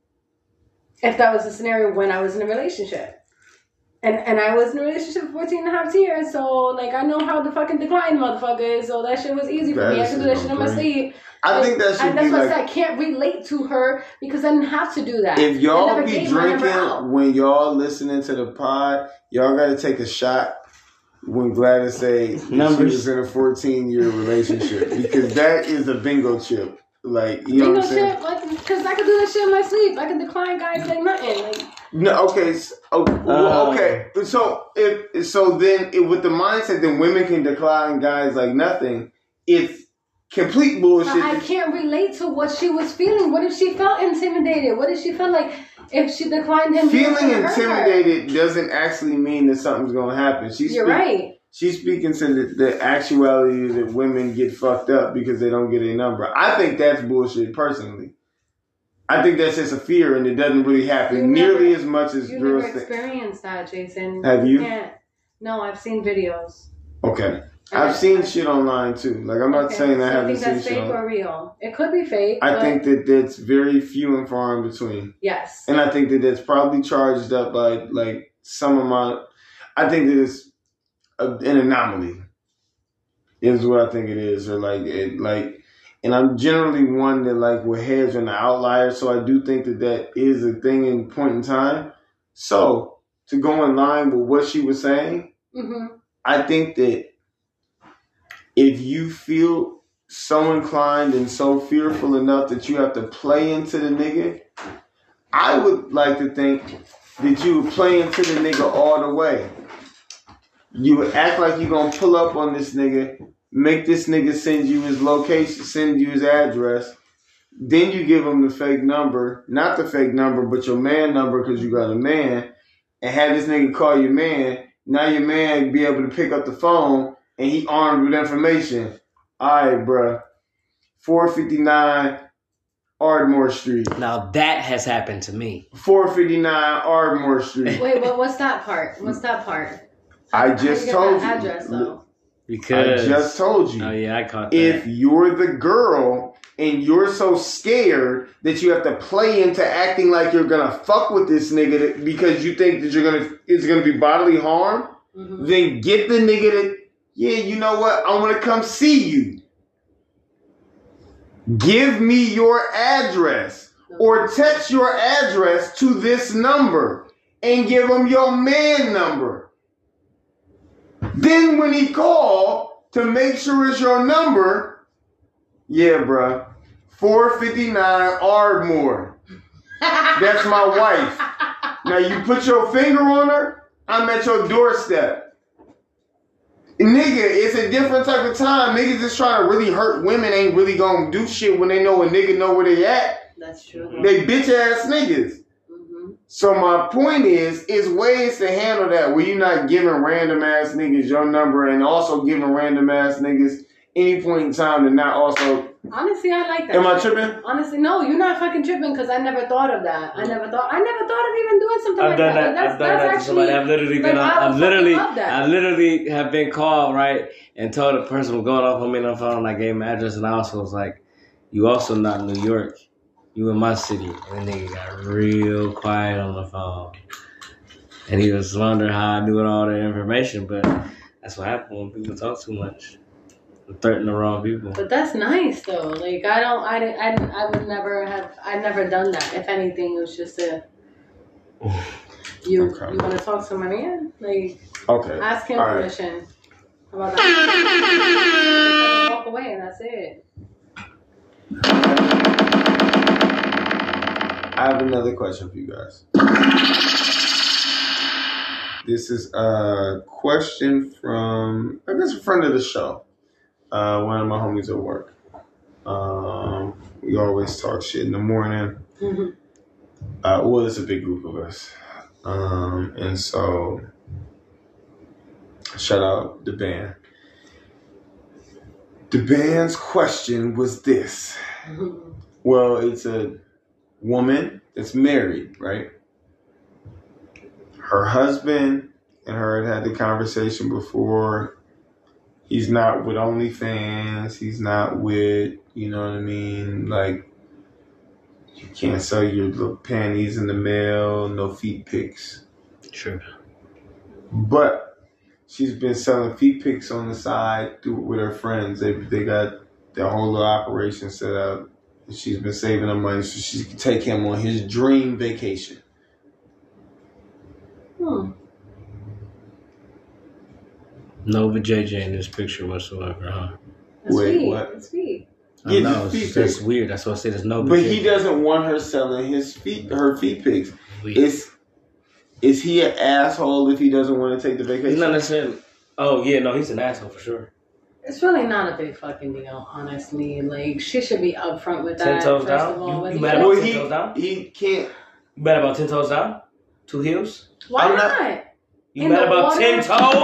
S2: If that was the scenario when I was in a relationship. And and I was in a relationship for fourteen and a half years, so like I know how to fucking decline motherfuckers, so that shit was easy for
S3: That
S2: me. I
S3: is
S2: could do that shit in my
S3: great.
S2: sleep.
S3: I
S2: Like,
S3: think that should
S2: I, that's
S3: be
S2: why I
S3: like,
S2: said I can't relate to her because I didn't have to do that.
S3: if
S2: I
S3: y'all
S2: never
S3: be
S2: gave my number
S3: drinking
S2: out.
S3: when y'all listening to the pod, y'all got to take a shot when Gladys say that she
S1: Numbers.
S3: was in a fourteen year relationship because that is a bingo chip. Like, you know
S2: Bingo
S3: what I'm saying?
S2: shit, like, because I could do that shit in my sleep. I could decline guys like nothing. Like,
S3: No, okay, s- oh, well, okay. So if so, then it, with the mindset that women can decline guys like nothing, it's complete bullshit.
S2: I, I can't relate to what she was feeling. What if she felt intimidated? What if she felt like if she declined him, he was
S3: Feeling
S2: gonna hurt her?
S3: intimidated doesn't actually mean that something's gonna happen. She's
S2: You're
S3: speak-
S2: right.
S3: She's speaking to the, the actuality that women get fucked up because they don't get a number. I think that's bullshit personally. I think that's just a fear and it doesn't really happen
S2: You
S3: nearly
S2: never-
S3: as much as
S2: You
S3: girls
S2: never
S3: think.
S2: experienced that, Jason.
S3: Have you?
S2: Can't. No, I've seen videos.
S3: Okay.
S2: I-
S3: I've seen shit online too. Like, I'm not
S2: Okay,
S3: saying I
S2: so
S3: haven't
S2: you
S3: seen
S2: think that's
S3: shit
S2: fake
S3: online.
S2: or real? It could be fake.
S3: I
S2: but
S3: think that that's very few and far in between.
S2: yes.
S3: And I think that that's probably charged up by, like, some of my... I think that it's a, an anomaly. Is what I think it is. Or, like, it, like... And I'm generally one that, like, will hedge on the outliers. So I do think that that is a thing in point in time. So, to go in line with what she was saying,
S2: hmm
S3: I think that if you feel so inclined and so fearful enough that you have to play into the nigga, I would like to think that you would play into the nigga all the way. You would act like you're going to pull up on this nigga, make this nigga send you his location, send you his address. Then you give him the fake number, not the fake number, but your man number because you got a man, and have this nigga call your man. Now your man be able to pick up the phone and he armed with information. All right, bruh. four fifty-nine Ardmore Street.
S1: Now that has happened to me.
S3: four fifty-nine Ardmore Street.
S2: Wait, what, what's that part? What's that part?
S3: I
S2: How
S3: just
S2: you get
S3: told
S2: that
S3: you.
S2: address though.
S1: Because
S3: I just told you.
S1: Oh yeah, I caught that.
S3: If you're the girl and you're so scared that you have to play into acting like you're gonna fuck with this nigga that, because you think that you're gonna it's gonna be bodily harm,
S2: Mm-hmm.
S3: then get the nigga that, yeah, you know what? I want to come see you. Give me your address or text your address to this number and give him your man number. Then when he call to make sure it's your number, yeah, bruh, four fifty-nine Ardmore. That's my wife. Now you put your finger on her, I'm at your doorstep. Nigga, it's a different type of time. Niggas just trying to really hurt women ain't really gonna do shit when they know a nigga know where they at.
S2: That's true.
S3: They bitch ass niggas.
S2: Mm-hmm.
S3: So my point is, is ways to handle that where you're not giving random ass niggas your number and also giving random ass niggas any point in time to not also.
S2: Honestly, I like that.
S3: Am I tripping?
S2: Honestly, no, you're not fucking tripping because I never thought of that. I never thought. I never thought of even doing something
S1: I've
S2: like
S1: done
S2: that.
S1: that.
S2: Like,
S1: I've done that to somebody. I've literally been.
S2: like,
S1: on,
S2: I would
S1: I've literally.
S2: fucking love that.
S1: I literally have been called right and told the person was going off on me on the phone. And I gave him my address and I also was like, "You also not in New York. You in my city." And the nigga got real quiet on the phone, and he was wondering how I knew all the information. But that's what happens when people talk too much. Threaten the wrong people.
S2: But that's nice though. Like I don't, I didn't, I didn't, I would never have, I've never done that. If anything, it was just a, you,
S3: Okay.
S2: you want to talk to my man? Like
S3: Okay.
S2: ask him
S3: All right.
S2: permission. How about that? Walk away and that's it.
S3: I have another question for you guys. This is a question from, I guess, a friend of the show. Uh, one of my homies at work. Um, we always talk shit in the morning.
S2: Mm-hmm.
S3: Uh, well, it's a big group of us. Um, and so, shout out the band. The band's question was this.
S2: Mm-hmm.
S3: Well, it's a woman that's married, right? Her husband and her had had the conversation before. He's not with OnlyFans. He's not with, you know what I mean? Like, you can't sell your little panties in the mail, no feet pics.
S1: Sure.
S3: But she's been selling feet pics on the side through, with her friends. They they got their whole little operation set up. She's been saving her money so she can take him on his dream vacation.
S2: Hmm.
S1: No with J J in this picture whatsoever, huh?
S2: That's
S3: Wait,
S2: sweet.
S3: what?
S2: That's sweet.
S1: I
S3: Yeah,
S1: know,
S3: just feet
S1: it's, that's
S3: pics.
S1: weird. That's why I said there's no.
S3: But
S1: J J.
S3: he doesn't want her selling his feet, her feet pics.
S1: Weird.
S3: Is is he an asshole if he doesn't want to take the vacation?
S1: He's not necessarily. Oh yeah, no, he's an asshole for sure.
S2: It's really not a big fucking deal, honestly. Like, she should be upfront with
S1: Ten
S2: that.
S1: toes
S2: First
S1: down?
S2: of all,
S1: You-
S2: whether
S1: you
S2: he
S1: mad
S3: Well,
S1: about
S2: likes
S1: ten
S2: it.
S1: toes down?
S3: he he can't.
S1: You mad about ten toes down? Two heels?
S2: Why
S3: I'm
S2: not?
S3: not-
S1: You
S2: In
S1: mad
S2: the
S1: about
S2: water?
S1: ten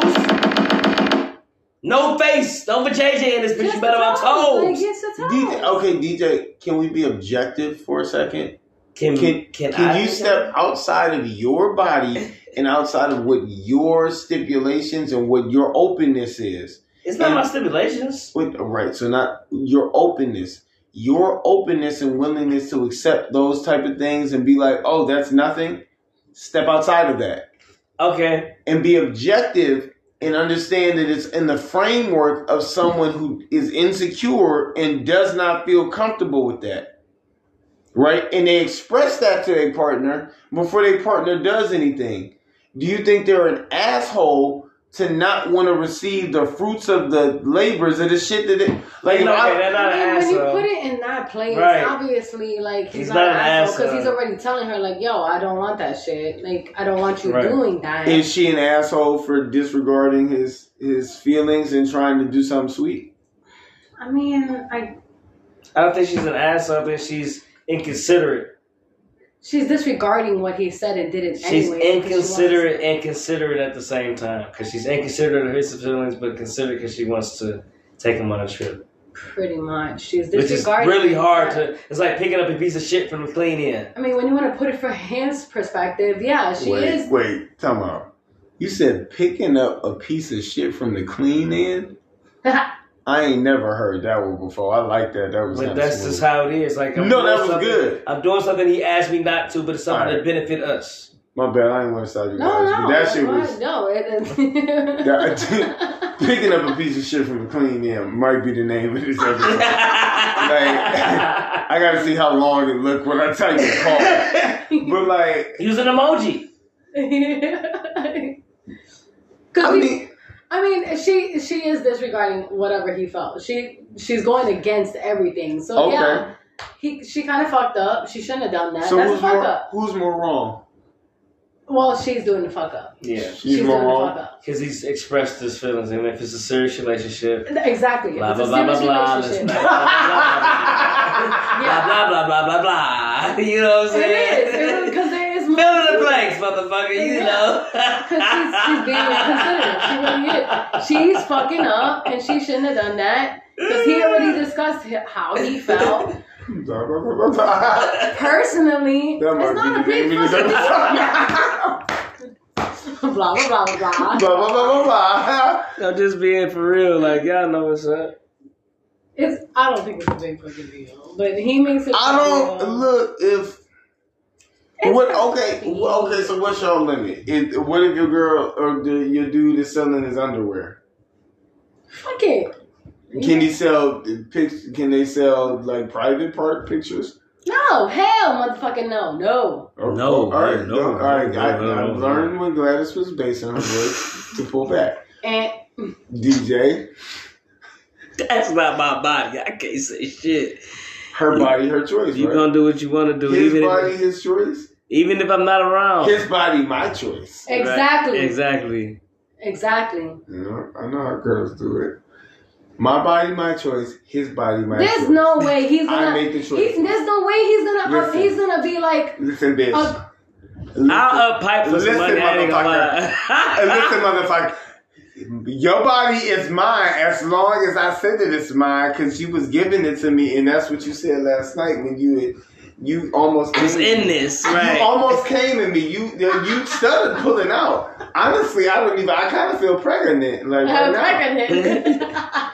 S1: toes? No face. No for J J in this bitch.
S2: Just
S1: You
S2: the
S1: mad about
S2: toes. Like,
S1: toes?
S2: it's the
S3: D J,
S2: toes.
S3: okay, D J, can we be objective for a second?
S1: Can
S3: Can
S1: can,
S3: can
S1: I
S3: you
S1: be
S3: step outside of your body and outside of what your stipulations and what your openness is?
S1: It's not
S3: and-
S1: my stipulations.
S3: Wait, right, so not your openness. Your openness and willingness to accept those type of things and be like, oh, that's nothing. Step outside of that.
S1: Okay.
S3: And be objective and understand that it's in the framework of someone who is insecure and does not feel comfortable with that. Right? And they express that to their partner before their partner does anything. Do you think they're an asshole to not want to receive the fruits of the labors of the shit that they like?
S1: You know,
S3: I-
S1: okay, they're not
S2: I mean,
S1: an
S2: when you
S1: asshole.
S2: put it in that place,
S1: Right.
S2: obviously, like, he's,
S1: He's
S2: not,
S1: not
S2: an
S1: an
S2: asshole because
S1: asshole.
S2: he's already telling her, like, yo, I don't want that shit. Like, I don't want you
S1: Right.
S2: doing that.
S3: Is she an asshole for disregarding his his feelings and trying to do something sweet?
S2: I mean, I
S1: I don't think she's an asshole. I think she's inconsiderate.
S2: she's disregarding what he said and did it
S1: She's
S2: anyway. because she
S1: inconsiderate
S2: wants-
S1: and considerate at the same time. Because she's inconsiderate of his feelings, but considerate because she wants to take him on a trip.
S2: Pretty much. She's
S1: Which is
S2: disregarding.
S1: really
S2: what
S1: hard
S2: he said.
S1: to. It's like picking up a piece of shit from the clean end.
S2: I mean, when you want to put it from his perspective, yeah, she
S3: wait,
S2: is.
S3: wait, time out. You said picking up a piece of shit from the clean end? I ain't never heard that one before. I like that. That was
S1: But
S3: kinda
S1: that's
S3: smooth.
S1: just how it is. Like I'm
S3: No,
S1: doing
S3: that was
S1: something-
S3: good.
S1: I'm doing something he asked me not to, but it's something
S3: All
S1: that
S3: right.
S1: benefit us.
S3: My bad. I didn't want to stop you guys.
S2: No, no,
S3: but that shit
S2: what?
S3: was
S2: no. It,
S3: That- picking up a piece of shit from the clean end might be the name of this episode. Like, I gotta see how long it looked when I type the call. But like,
S1: Use an emoji.
S2: Because
S3: I
S2: we,
S3: mean,
S2: I mean, she she is disregarding whatever he felt. She she's going against everything. So
S3: Okay.
S2: yeah, he she kind of fucked up. She shouldn't have done that.
S3: so
S2: That's a
S3: who's
S2: fuck
S3: more
S2: up.
S3: who's more wrong?
S2: Well, she's doing the fuck up.
S1: Yeah.
S3: She's
S2: She's
S3: more
S2: doing the
S3: wrong.
S2: fuck up.
S1: Because he's expressed his feelings, and if it's a serious relationship,
S2: Exactly.
S1: blah
S2: It's
S1: blah
S2: a
S1: blah blah
S2: serious
S1: blah. Let's
S2: relationship.
S1: not- Blah blah blah blah blah blah. You know what I'm
S2: It
S1: saying?
S2: is because there is more.
S1: Fill in
S2: to
S1: the
S2: it.
S1: blanks, motherfucker. You
S2: Yeah.
S1: know.
S2: Because she's, she's being inconsiderate. She really is. She's fucking up, and she shouldn't have done that. Because he already discussed hi- how he felt.
S3: Blah, blah, blah, blah, blah.
S2: Personally,
S3: That
S2: it's not a
S3: might be the
S2: big
S3: name of this
S2: fucking
S3: episode.
S2: deal. blah, blah, blah, blah,
S3: Blah,
S2: blah.
S3: blah, blah, blah, blah.
S1: I'm just being for real. Like, y'all know what's up.
S2: It's, I don't think it's a big fucking deal. But he makes it.
S3: I don't
S2: real.
S3: look if
S2: It's
S3: what
S2: not
S3: okay
S2: big.
S3: well, okay so what's your limit? If, what if your girl or the, your dude is selling his underwear?
S2: Fuck it.
S3: Can he sell pics? Can they sell like private part pictures?
S2: No, hell, motherfucking no, no.
S3: Or-
S1: No,
S3: or- all right,
S1: no,
S3: no, all right.
S1: no,
S3: I,
S1: no,
S3: I
S1: no,
S3: learned when Gladys was basing her voice to pull back.
S2: And
S3: D J,
S1: That's not my body. I can't say shit.
S3: her body, her choice.
S1: You
S3: right?
S1: gonna do what you want to do,
S3: His
S1: even
S3: body,
S1: if,
S3: his choice.
S1: even if I'm not around.
S3: His body, my choice.
S2: exactly,
S1: Right. Exactly.
S2: exactly.
S3: You know, I know how girls do it. My body, my choice. His body, my
S2: There's
S3: choice.
S2: no way he's gonna.
S3: I make the choice.
S2: He, there's no way he's gonna. Uh,
S3: Listen.
S2: he's gonna be like.
S3: Listen, bitch.
S2: Uh,
S3: Listen,
S1: I'll up pipe for some
S3: listen,
S1: money. I ain't gonna
S3: motherfucker.
S1: lie.
S3: Listen, motherfucker. Your body is mine as long as I said that it's mine because you was giving it to me, and that's what you said last night when you you almost
S1: It's
S3: came
S1: in this, right?
S3: You almost came at me. You you started pulling out. Honestly, I don't even. I kind of feel pregnant. Like right
S2: I'm
S3: now.
S2: pregnant.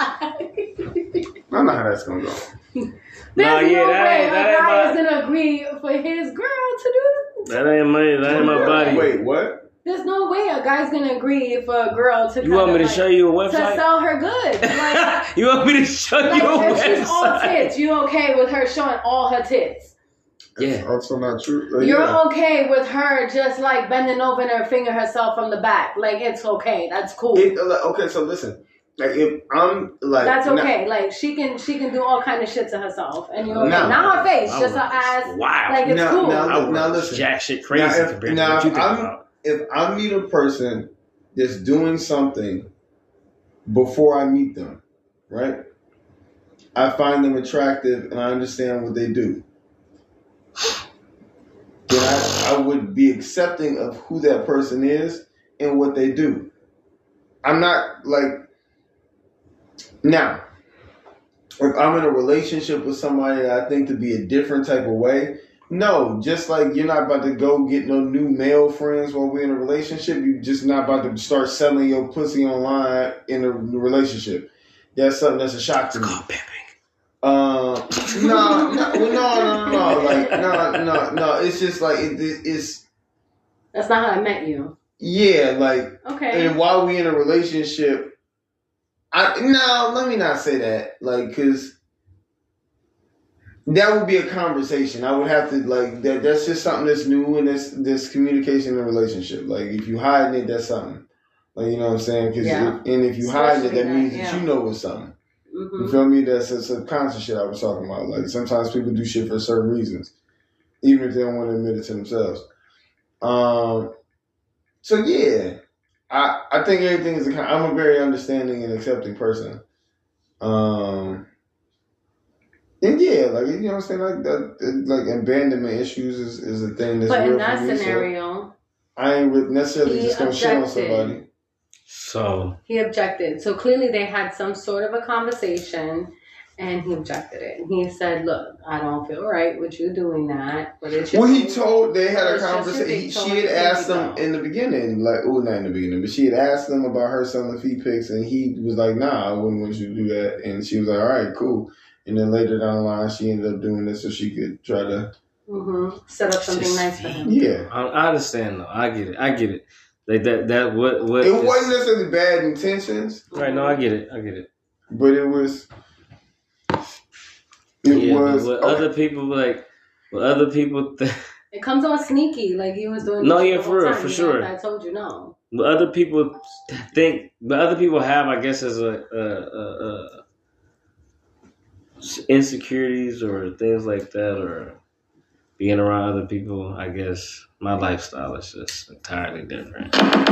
S3: I don't know how that's gonna go.
S2: There's
S1: No, yeah,
S2: no
S1: that
S2: way
S1: ain't-
S2: a
S1: that ain't
S2: guy
S1: my-
S2: is gonna agree for his girl to do this.
S1: That ain't my, that ain't my body.
S3: Wait, what?
S2: There's no way a guy's gonna agree for a girl to.
S1: You want me to
S2: like,
S1: show you a
S2: to
S1: website?
S2: sell her goods? Like,
S1: You want me to show
S2: like
S1: you a
S2: if she's all
S1: website?
S2: tits, you okay with her showing all her tits?
S1: Yeah.
S3: That's also not true. Uh,
S2: You're
S3: yeah.
S2: okay with her just like bending over and her finger herself from the back. Like it's okay. That's cool.
S3: It, uh, okay, so listen. Like if I'm like
S2: That's
S3: not-
S2: okay. Like she can she can do all kind of shit to herself, and you okay.
S3: No.
S2: Not her face,
S1: I
S2: just her
S1: was-
S2: ass.
S1: wow.
S2: Like it's
S3: Now-
S2: cool.
S3: now-
S1: I
S3: Now
S1: was
S3: listen.
S1: jack shit crazy
S3: Now, if-
S1: compared
S3: now,
S1: to what you
S3: if
S1: think
S3: I'm-
S1: about.
S3: if I meet a person that's doing something before I meet them, right? I find them attractive and I understand what they do. Then I, I would be accepting of who that person is and what they do. I'm not like now. If I'm in a relationship with somebody that I think to be a different type of way, no, just like you're not about to go get no new male friends while we're in a relationship, you're just not about to start selling your pussy online in a relationship. That's something that's a shock to me. Um, no, no, no, no, no, no, like, no, no, no. It's just like it, it, it's
S2: That's not how I met you.
S3: yeah, like,
S2: Okay.
S3: and while we in a relationship, I no, let me not say that, like, because that would be a conversation. I would have to like that. That's just something that's new, and this this communication in a relationship. Like, if you hiding it, that's something. Like, you know what I'm saying? Cause
S2: Yeah.
S3: it, and if you hiding it, that
S2: Especially
S3: means
S2: that,
S3: that
S2: yeah.
S3: you know it's something.
S2: Mm-hmm.
S3: You feel me? That's a subconscious shit I was talking about. Like, sometimes people do shit for certain reasons, even if they don't want to admit it to themselves. Um. So yeah, I I think everything is. A, I'm a very understanding and accepting person. Um. And yeah, like, you know what I'm saying, like that, like abandonment issues is, is a thing that's
S2: But
S3: real
S2: in that
S3: for me, so
S2: scenario,
S3: I ain't re- necessarily
S2: he
S3: just gonna shit on
S2: objected.
S3: somebody.
S1: So
S2: he objected. So clearly they had some sort of a conversation, and he objected it. He said, "Look, I don't feel right with you doing that, but it's just."
S3: Well, he told they had a
S2: It's just
S3: conversation.
S2: that they
S3: He,
S2: told
S3: she
S2: him
S3: had
S2: to
S3: asked
S2: take it
S3: him
S2: out.
S3: in the beginning, like, oh, not in the beginning, but she had asked him about her selling feet pics, and he was like, "Nah, I wouldn't want you to do that." And she was like, "All right, cool." And then later down the line, she ended up doing this so she could try to,
S2: Mm-hmm. Set up something
S1: Just-
S2: nice for him.
S3: yeah.
S1: I, I understand though. I get it. I get it. Like that. That what what.
S3: It
S1: is-
S3: wasn't necessarily bad intentions,
S1: right. No, I get it. I get it.
S3: but it was. It
S1: yeah,
S3: was.
S1: but what other people like? What other people th-
S2: It comes on sneaky, like he was doing.
S1: No,
S2: this
S1: yeah,
S2: the
S1: for
S2: whole
S1: real,
S2: time.
S1: for
S2: You
S1: sure.
S2: know, I told you no.
S1: what other people think? But other people have, I guess, as a, a, a, a insecurities or things like that, or being around other people. I guess my lifestyle is just entirely different.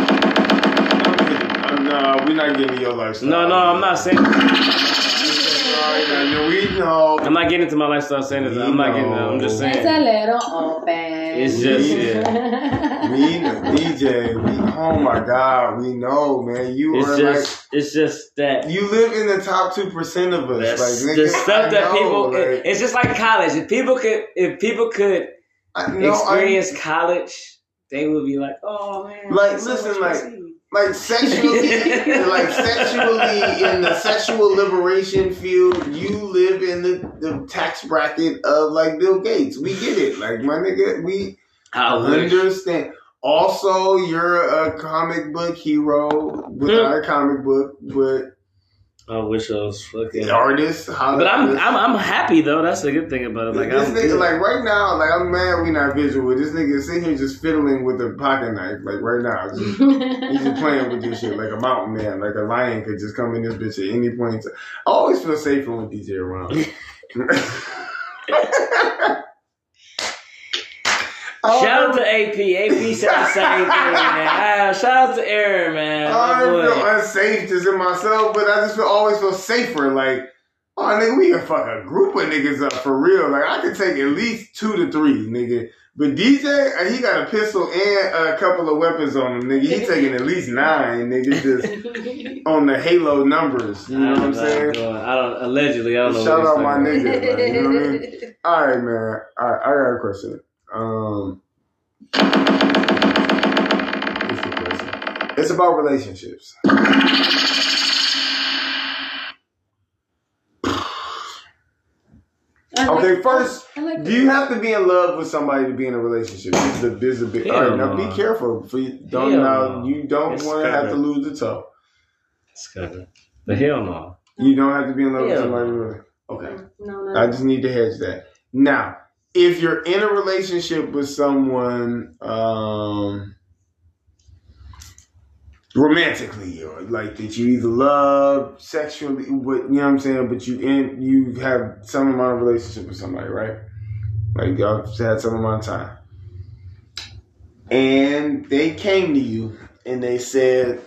S3: No, we're not getting your lifestyle.
S1: No, no, I'm not saying.
S3: We know.
S1: I'm not getting into my lifestyle saying this. I'm not getting. I'm just saying.
S2: It's a little open.
S1: It's just yeah.
S3: We know, D J. We, oh my God, we know, man. You
S1: It's
S3: are
S1: just. It's just that.
S3: like you live in the top two percent of us.
S1: That's
S3: like
S1: the
S3: nigga,
S1: stuff
S3: I
S1: that
S3: know,
S1: people.
S3: like,
S1: it- it's just like college. If people could, if people could
S3: I know,
S1: experience college, they would be like, "Oh man!"
S3: Like,
S1: that's so
S3: listen,
S1: much
S3: like-
S1: pussy."
S3: like sexually, like sexually in the sexual liberation field, you live in the, the tax bracket of like Bill Gates. We get it, like my nigga. We
S1: I wish.
S3: understand. Also, you're a comic book hero without a comic book, but
S1: I wish I was fucking.
S3: artist. How
S1: But I'm, I'm, I'm happy though. That's the good thing about it. Like,
S3: this
S1: I'm
S3: nigga,
S1: good.
S3: like right now, like I'm mad we not visual. This nigga sitting here just fiddling with a pocket knife, like right now. Just, he's just playing with this shit like a mountain man, like a lion could just come in this bitch at any point. I always feel safer when D J around. I I
S1: Shout out
S3: remember-
S1: to A P. A P said the same thing, man. Ah, shout out to Aaron, man.
S3: I
S1: My
S3: don't
S1: boy.
S3: feel unsafe just in myself, but I just feel always feel safer. Like, oh nigga, we can fuck a group of niggas up for real. Like I could take at least two to three, nigga. But D J, uh, he got a pistol and a couple of weapons on him, nigga. He taking at least nine, nigga, just on the Halo numbers. You know what I'm saying?
S1: I don't allegedly. I don't know.
S3: Shout
S1: what
S3: out my
S1: he's talking
S3: nigga. Like, you know what I mean? All right, man. All right, I got a question. Um, what's the question? It's about relationships.
S2: I like-
S3: Okay, first,
S2: I like
S3: do you have to be in love with somebody to be in a relationship? This is a, this is a big.
S1: Hell
S3: All right, now
S1: no.
S3: be careful. For you, don't
S1: Hell
S3: now,
S1: no.
S3: you don't
S1: It's
S3: want to have to
S1: covered.
S3: lose the toe.
S1: It's covered. But hell no.
S3: You don't have to be in love with
S1: Hell
S3: somebody.
S1: no.
S3: Really. Okay,
S2: No, no.
S3: I just need to hedge that. Now, if you're in a relationship with someone, um, romantically or like that you either love sexually, but you know what I'm saying, but you in you have some amount of relationship with somebody, right? Like y'all had some amount of time, and they came to you and they said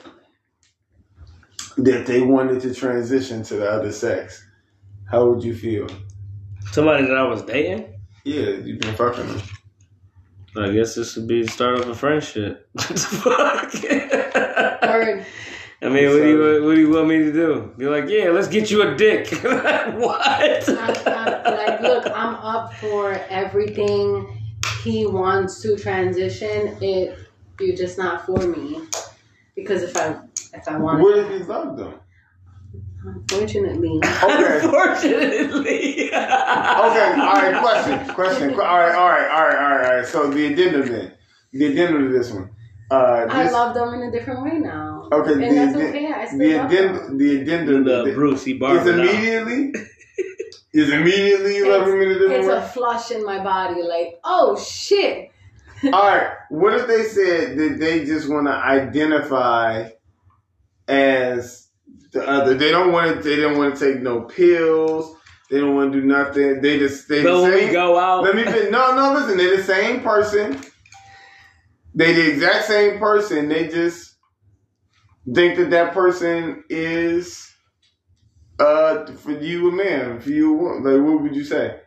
S3: that they wanted to transition to the other sex. How would you feel?
S1: Somebody that I was dating?
S3: Yeah, you've been fucking them.
S1: I guess this would be the start of a friendship. What the fuck?
S2: Word.
S1: I mean, what do you what do you want me to do? Be like, yeah, let's get you a dick. What?
S2: I'm, I'm, like, look, I'm up for everything he wants to transition. It, you're just not for me. Because if I, if I want,
S3: What if you love them?
S2: unfortunately,
S3: Okay.
S1: Unfortunately.
S3: Okay, all right, question, question. All right, all right, all right, all right, all right. So the addendum then. The addendum to this one. Uh,
S2: I
S3: this,
S2: love them in a different way now.
S3: Okay,
S2: and
S3: the,
S2: that's
S3: the,
S2: okay. I still
S3: the
S2: love
S3: addendum,
S2: them.
S3: the addendum
S1: The
S3: the-
S1: Bruce, he
S3: is
S1: barred it out.
S3: immediately, is immediately you love him in a
S2: It's,
S3: different
S2: it's
S3: way?
S2: a flush in my body. Like, oh shit.
S3: All right, what if they said that they just want to identify as the other? They don't want to. They don't want to take no pills. They don't want to do nothing. They just they
S1: So
S3: the
S1: when
S3: same.
S1: we go out,
S3: Let me fin- no no listen. They're the same person. They the exact same person. They just think that that person is uh for you a man, for you a woman. Like what would you say?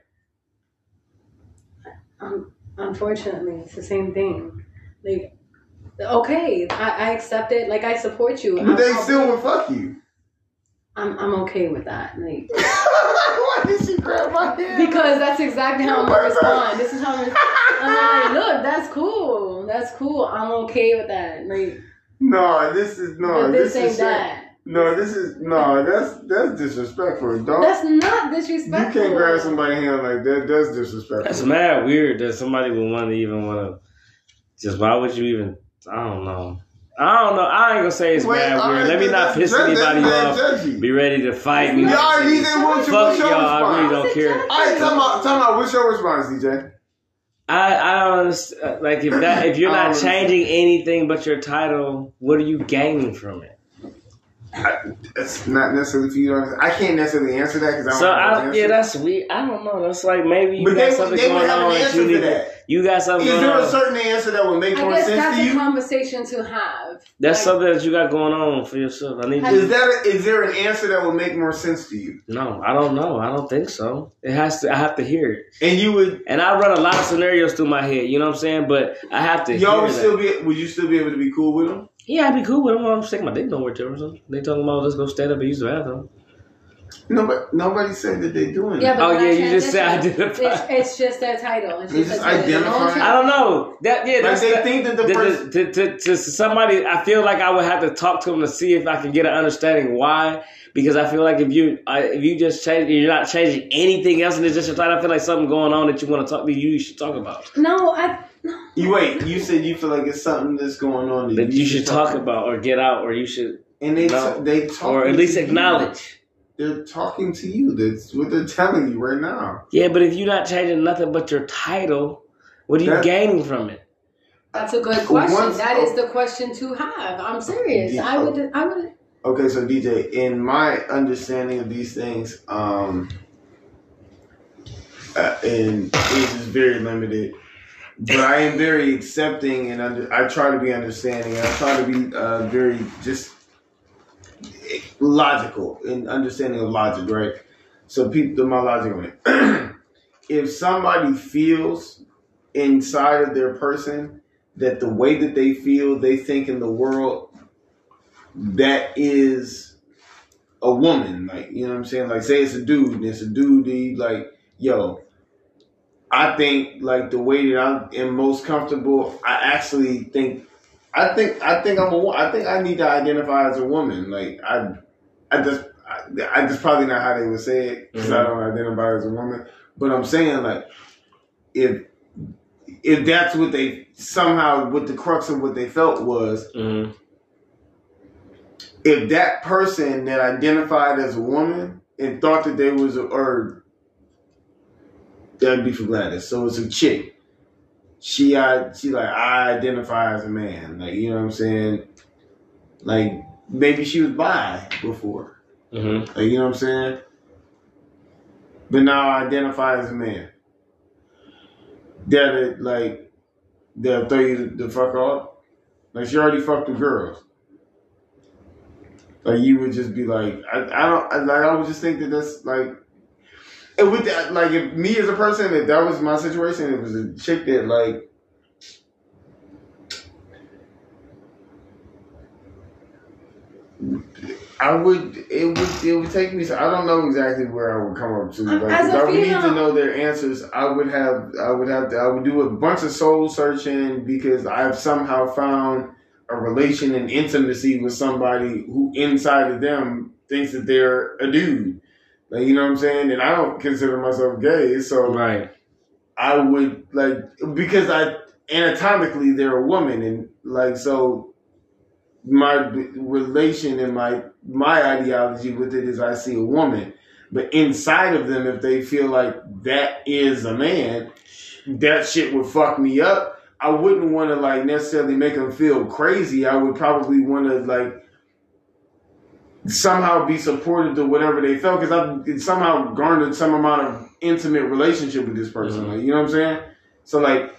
S2: Um, unfortunately, it's the same thing. Like, okay, I, I accept it. Like, I support you.
S3: But
S2: I'm,
S3: they
S2: I'll-
S3: still would fuck you.
S2: I'm I'm okay with that. Like,
S3: Why did she grab my hand?
S2: because that's exactly how I'm
S3: Oh my
S2: gonna respond.
S3: God.
S2: This is how I'm. Gonna, I'm like, look, that's cool. That's cool. I'm okay with that. Like,
S3: No, this is no.
S2: but this,
S3: this
S2: ain't
S3: is
S2: that.
S3: No, this is no. That's that's disrespectful. Don't
S2: That's not
S3: you
S2: disrespectful.
S3: can't grab somebody's hand like that. That's disrespectful.
S1: that's mad weird that somebody would want to even want to. Just why would you even? I don't know. I don't know. I ain't gonna say it's
S3: Wait,
S1: mad
S3: all
S1: weird.
S3: right,
S1: Let me
S3: that's-
S1: not piss
S3: that's-
S1: anybody
S3: that's
S1: off.
S3: mad judgy.
S1: Be ready to fight me.
S3: Y'all already said what's your,
S1: Fuck
S3: what's your
S1: y'all. I really
S3: response?
S1: don't care.
S3: All right, tell me, tell me, what's your response, D J?
S1: I I don't understand. Like if that if you're
S3: I
S1: not
S3: don't
S1: changing anything but your title, what are you gaining from it?
S3: I, it's not necessarily for you to understand. I can't necessarily answer that because I don't
S1: So
S3: know the
S1: I,
S3: answer.
S1: yeah, that's weird. I don't know. That's like maybe you
S3: But
S1: got
S3: they-
S1: something
S3: they would
S1: going
S3: have an
S1: on that
S3: answer
S1: you
S3: for
S1: need. To,
S3: that.
S1: you got something
S3: Is
S1: going
S3: there a
S1: on.
S3: certain answer that would make
S2: I
S3: more
S2: guess
S3: sense
S2: that's
S3: to
S2: a
S3: you?
S2: conversation to have.
S1: That's
S2: Like,
S1: something that you got going on for yourself. I need
S2: Have
S1: you.
S3: Is that a, is there an answer that would make more sense to you?
S1: No, I don't know. I don't think so. It has to. I have to hear it.
S3: And you would,
S1: And I run a lot of scenarios through my head. You know what I'm saying? But I have to.
S3: y'all
S1: hear
S3: would
S1: that.
S3: still be, would you still be able to be cool with them?
S1: Yeah, I'd be cool with them. I'm taking my dick nowhere to or something. They talking about let's go stand up and use the bathroom.
S3: Nobody, nobody said that they're doing
S2: Yeah,
S3: it.
S2: but
S1: Oh,
S2: when
S1: yeah,
S2: I
S1: you just said
S2: transition,
S1: identify.
S2: It's, it's just their title. It's
S3: They
S2: just,
S3: just
S2: their title.
S3: identify.
S2: No
S1: I don't know. That yeah,
S3: Like
S1: that's
S3: they
S1: that-
S3: think that the
S1: to,
S3: person.
S1: to, to, to somebody. I feel like I would have to talk to them to see if I can get an understanding why. Because I feel like if you I, if you just change, you're not changing anything else, and it's just your title. I feel like something going on that you want to talk to. You should talk about
S2: No, I. No.
S3: You wait. You said you feel like it's something that's going on
S1: that you should talk about or get out or you should
S3: and they
S1: No.
S3: t- they talk
S1: or at least acknowledge.
S3: They're talking to you. That's what they're telling you right now.
S1: Yeah, but if you're not changing nothing but your title, what are you
S3: That-
S1: gaining from it?
S2: That's a good question.
S3: Once-
S2: that is the question to have. I'm serious.
S3: Yeah.
S2: I would. I would.
S3: Okay, so D J, in my understanding of these things, um, uh, and age is very limited. but I am very accepting and under, I try to be understanding. And I try to be uh, very just logical and understanding of logic, right? So people, my logic on it. If somebody feels inside of their person that the way that they feel, they think in the world, that is a woman. Like, you know what I'm saying? Like, say it's a dude, and it's a dude, he like, yo, I think like the way that I am most comfortable, I actually think, I think, I think I'm a, I think I need to identify as a woman. Like, I, I just, I, I just probably not how they would say it because mm-hmm. I don't identify as a woman. But I'm saying, like, if if that's what they somehow, what the crux of what they felt was, mm-hmm. if that person that identified as a woman and thought that they was a, or that'd be for Gladys. So it's a chick. She, I, she like, I identify as a man. Like, you know what I'm saying? Like, maybe she was bi before. Mm-hmm. Like, you know what I'm saying? But now I identify as a man. That it, like, they'll throw you the, the fuck off. Like, she already fucked with girls. Like, you would just be like, I, I don't, I, like, I would just think that that's, like, it would, like, if me as a person, if that was my situation, it was a chick that, like, I would, it would, it would take me, so I don't know exactly where I would come up to. Like, if I would need to know their answers, I would have, I would have to, I would do a bunch of soul searching because I've somehow found a relation and intimacy with somebody who inside of them thinks that they're a dude. Like, you know what I'm saying? And I don't consider myself gay, so
S1: right.
S3: I would, like, because I, anatomically, they're a woman, and, like, so my relation and my my ideology with it is I see a woman, but inside of them, if they feel like that is a man, that shit would fuck me up. I wouldn't want to like necessarily make them feel crazy. I would probably want to like somehow be supportive to whatever they felt because I somehow garnered some amount of intimate relationship with this person. Mm-hmm. Like, you know what I'm saying? So like,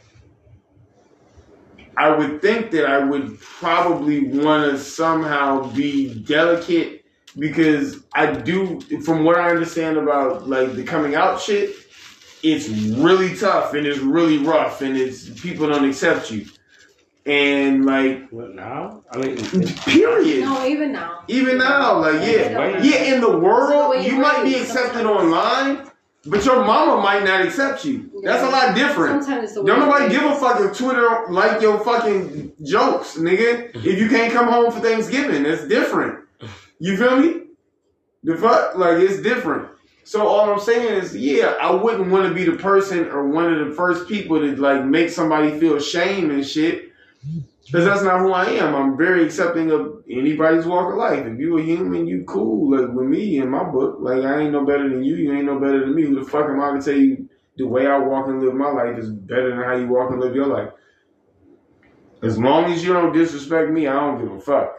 S3: I would think that I would probably want to somehow be delicate because I do, from what I understand about like the coming out shit, it's really tough and it's really rough and it's people don't accept you. And like,
S1: what now? I mean,
S3: period.
S2: No, even now.
S3: Even now, like yeah, yeah. In the world, you might be accepted online. But your mama might not accept you. Yeah. That's a lot different. Sometimes don't nobody give a fuck if Twitter like your fucking jokes, nigga. If you can't come home for Thanksgiving, it's different. You feel me? The fuck? Like, it's different. So all I'm saying is, yeah, I wouldn't want to be the person or one of the first people to, like, make somebody feel shame and shit. Because that's not who I am. I'm very accepting of anybody's walk of life. If you a human, you cool. Like, with me, in my book, like, I ain't no better than you. You ain't no better than me. Who the fuck am I to tell you the way I walk and live my life is better than how you walk and live your life? As long as you don't disrespect me, I don't give a fuck.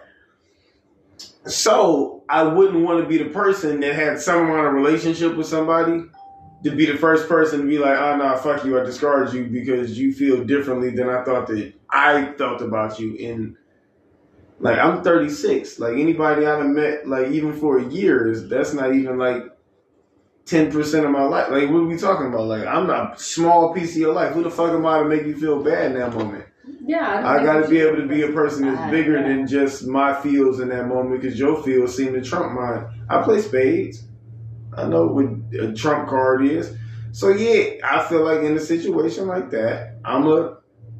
S3: So, I wouldn't want to be the person that had some amount of relationship with somebody to be the first person to be like, oh, nah, fuck you, I discard you because you feel differently than I thought that I felt about you. And, like, I'm thirty-six. Like, anybody I've met, like, even for a year, is that's not even, like, ten percent of my life. Like, what are we talking about? Like, I'm not a small piece of your life. Who the fuck am I to make you feel bad in that moment?
S2: Yeah,
S3: I, I got to be able to be a person that's bigger yeah. than just my feels in that moment because your feels seem to trump mine. I play spades. I know what a trump card is. So, yeah, I feel like in a situation like that, I'm a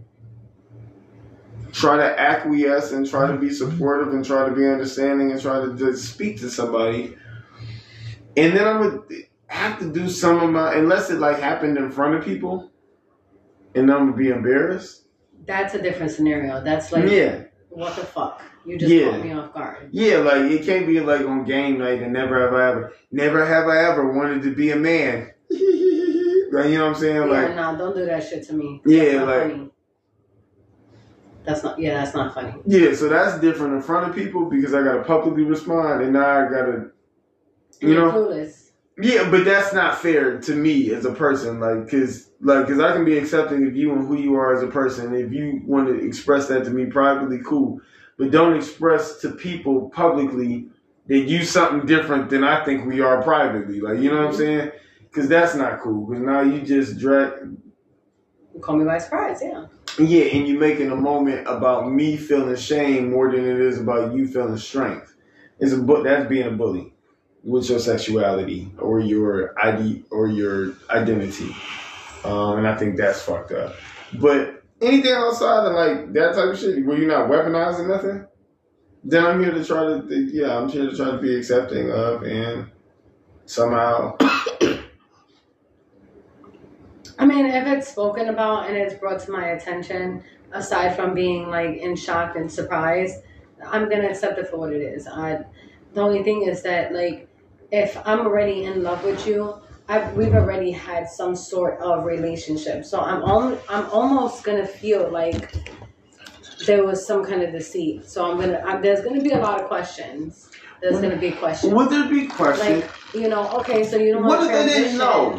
S3: try to acquiesce and try to be supportive and try to be understanding and try to just speak to somebody. And then I'm going to have to do some of my, unless it like happened in front of people and I'm going to be embarrassed.
S2: That's a different scenario. That's like,
S3: yeah.
S2: What the fuck? You just
S3: yeah.
S2: caught me off guard.
S3: Yeah, like it can't be like on game night and never have I ever, never have I ever wanted to be a man. Like, you know what I'm saying?
S2: Yeah,
S3: like,
S2: no, don't do that shit to me.
S3: Yeah,
S2: that's not
S3: like.
S2: Funny. That's not, yeah, that's not funny.
S3: Yeah, so that's different in front of people because I got to publicly respond and now I got to, you
S2: You're
S3: know.
S2: clueless.
S3: Yeah, but that's not fair to me as a person. Like, cause, like, cause I can be accepting of you and who you are as a person. If you want to express that to me privately, cool. But don't express to people publicly that you something different than I think we are privately. Like, you know what I'm saying? Cause that's not cool. Cause now you just drag.
S2: You call me by surprise, yeah.
S3: Yeah, and you're making a moment about me feeling shame more than it is about you feeling strength. It's a bu- that's being a bully with your sexuality or your I D or your identity, um, and I think that's fucked up. But anything outside of like that type of shit, where you're not weaponizing nothing, then I'm here to try to yeah, I'm here to try to be accepting of and somehow.
S2: I mean, if it's spoken about and it's brought to my attention, aside from being like in shock and surprise, I'm gonna accept it for what it is. I, the only thing is that like, if I'm already in love with you, I've, we've already had some sort of relationship. So I'm al- I'm almost gonna feel like there was some kind of deceit. So I'm gonna I'm, there's gonna be a lot of questions. There's gonna be questions.
S3: Would there be questions?
S2: Like, you know, okay, so you don't
S3: What
S2: want
S3: if they didn't know?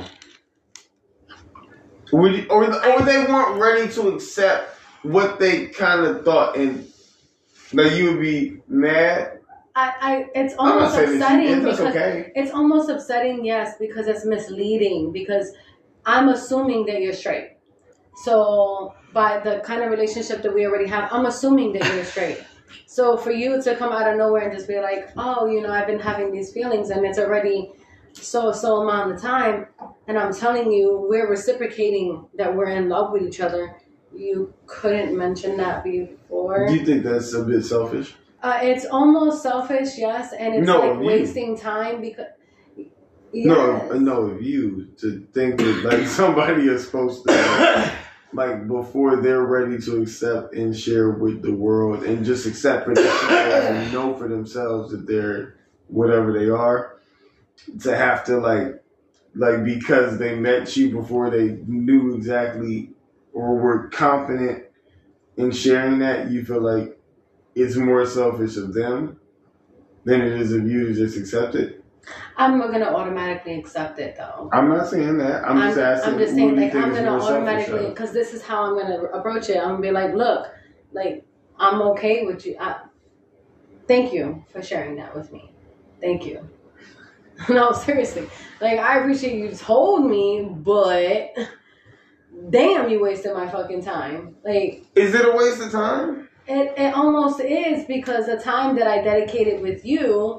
S3: Would, or, or they weren't ready to accept what they kind of thought, and like you would be mad.
S2: I, I it's
S3: I'm not
S2: almost
S3: saying that you
S2: upsetting
S3: did, that's
S2: because
S3: okay.
S2: it's almost upsetting, yes, because it's misleading. Because I'm assuming that you're straight. So by the kind of relationship that we already have, I'm assuming that you're straight. So for you to come out of nowhere and just be like, oh, you know, I've been having these feelings, and it's already so so amount of time, and I'm telling you, we're reciprocating that we're in love with each other. You couldn't mention that before.
S3: Do you think that's a bit selfish?
S2: Uh, it's almost selfish, yes, and it's
S3: No,
S2: like
S3: of you.
S2: wasting time because. Yes.
S3: No, no, of you to think that like somebody is supposed to like before they're ready to accept and share with the world and just accept for themselves and know for themselves that they're whatever they are. To have to like, like because they met you before they knew exactly or were confident in sharing that, you feel like it's more selfish of them than it is of you to just accept it.
S2: I'm gonna automatically accept it though.
S3: I'm not saying that. I'm,
S2: I'm
S3: just asking.
S2: I'm just
S3: who
S2: saying,
S3: do you
S2: like,
S3: think
S2: I'm
S3: is
S2: gonna
S3: more selfish
S2: automatically,
S3: of?
S2: because this is how I'm gonna approach it. I'm gonna be like, look, like, I'm okay with you. I, thank you for sharing that with me. Thank you. No, seriously. Like, I appreciate you told me, but damn, you wasted my fucking time. Like,
S3: is it a waste of time?
S2: It it almost is, because the time that I dedicated with you,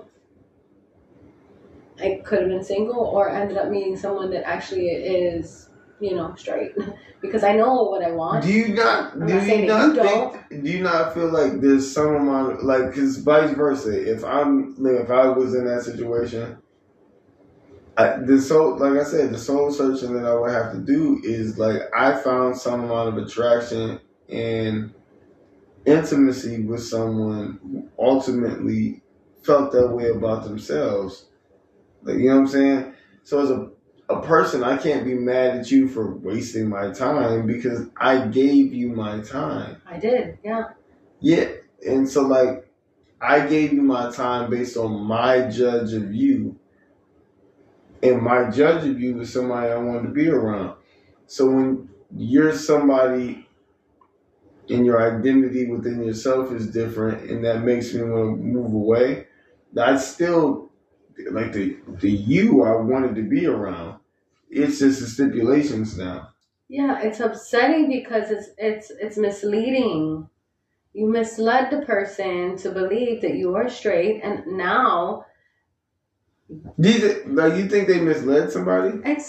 S2: I could have been single or ended up meeting someone that actually is, you know, straight. Because I know what I want.
S3: Do you not?
S2: I'm
S3: do
S2: not saying
S3: you
S2: that
S3: not
S2: you
S3: think? Do you not feel like there's some amount, like, because vice versa? If I'm, like, if I was in that situation, I, the soul, like I said, the soul searching that I would have to do is like I found some amount of attraction and intimacy with someone who ultimately felt that way about themselves. Like, you know what I'm saying? So as a a person, I can't be mad at you for wasting my time because I gave you my time.
S2: I did, yeah.
S3: Yeah, and so like I gave you my time based on my judge of you. And my judge of you was somebody I wanted to be around. So when you're somebody and your identity within yourself is different and that makes me want to move away, I still, like the, the you I wanted to be around. It's just the stipulations now.
S2: Yeah, it's upsetting because it's it's it's misleading. You misled the person to believe that you are straight, and now...
S3: Do you, like, you think they misled somebody?
S2: It's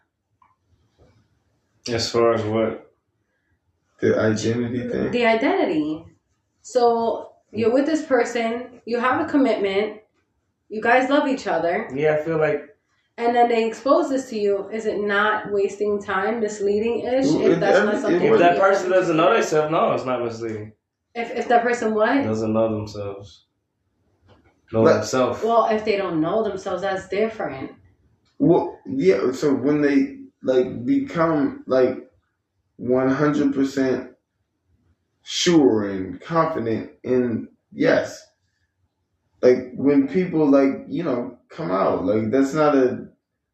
S1: as far as what?
S3: The identity thing?
S2: The identity. So you're with this person, you have a commitment, you guys love each other.
S1: Yeah, I feel like.
S2: And then they expose this to you. Is it not wasting time, misleading-ish?
S3: Well,
S2: if that's
S3: it-
S2: not
S3: it-
S2: something.
S1: If that
S2: you-
S1: person doesn't know themselves, no, it's not misleading.
S2: If if that person what?
S1: Doesn't know themselves. Know
S3: But-
S1: themselves.
S2: Well, if they don't know themselves, that's different.
S3: Well, yeah, so when they, like, become, like, one hundred percent sure and confident in, yes. Like, when people, like, you know, come out, like, that's not a,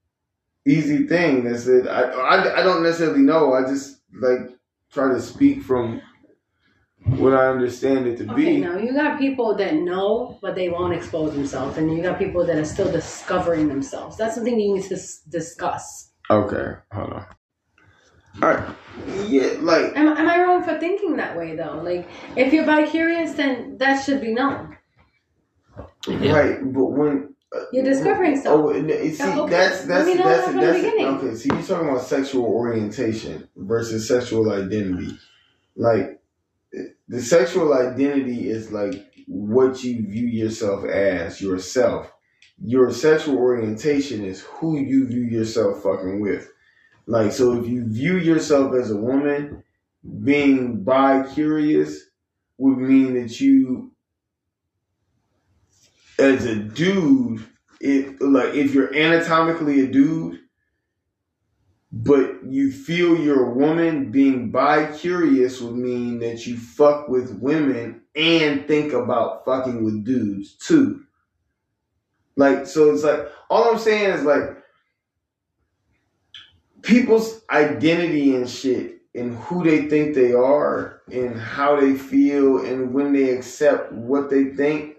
S3: easy thing. That's it. I, I I don't necessarily know. I just like try to speak from what I understand it to
S2: Okay,
S3: be.
S2: now you got people that know, but they won't expose themselves, and you got people that are still discovering themselves. That's something you need to s- discuss.
S3: Okay, hold on. All right, yeah, like
S2: Am, am I wrong for thinking that way though? Like, if you're bi-curious, then that should be known.
S1: Yeah.
S3: right, but when uh,
S2: You're discovering stuff.
S3: Oh, and it- see,
S2: Oh, okay.
S3: that's
S2: Let
S3: that's
S2: me know
S3: that's
S2: that from
S3: that's,
S2: the beginning.
S3: okay. So you're talking about sexual orientation versus sexual identity. Like the sexual identity is like what you view yourself as yourself. Your sexual orientation is who you view yourself fucking with. Like, so if you view yourself as a woman, being bi-curious would mean that you, as a dude, it like if you're anatomically a dude, but you feel you're a woman, being bi-curious would mean that you fuck with women and think about fucking with dudes too. Like, so it's like, all I'm saying is like, people's identity and shit and who they think they are and how they feel and when they accept what they think,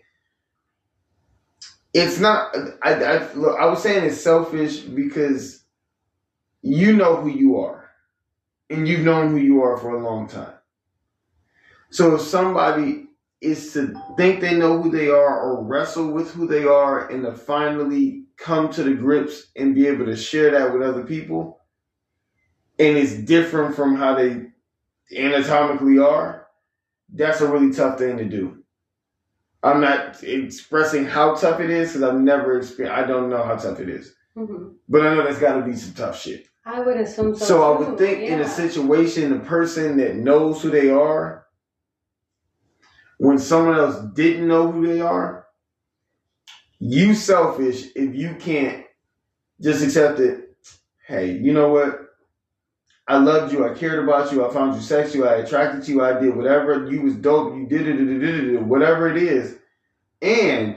S3: it's not, I, I, look, I was saying it's selfish because you know who you are and you've known who you are for a long time. So if somebody is to think they know who they are or wrestle with who they are and to finally come to the grips and be able to share that with other people, and it's different from how they anatomically are, that's a really tough thing to do. I'm not expressing how tough it is because I've never experienced, I don't know how tough it is.
S2: Mm-hmm.
S3: But I know there's got to be some tough shit.
S2: I would assume so.
S3: So I
S2: too.
S3: would think
S2: yeah.
S3: in a situation, the person that knows who they are, when someone else didn't know who they are, you selfish if you can't just accept it. Hey, you know what? I loved you. I cared about you. I found you sexual. I attracted you. I did whatever. You was dope. You did it, whatever it is. And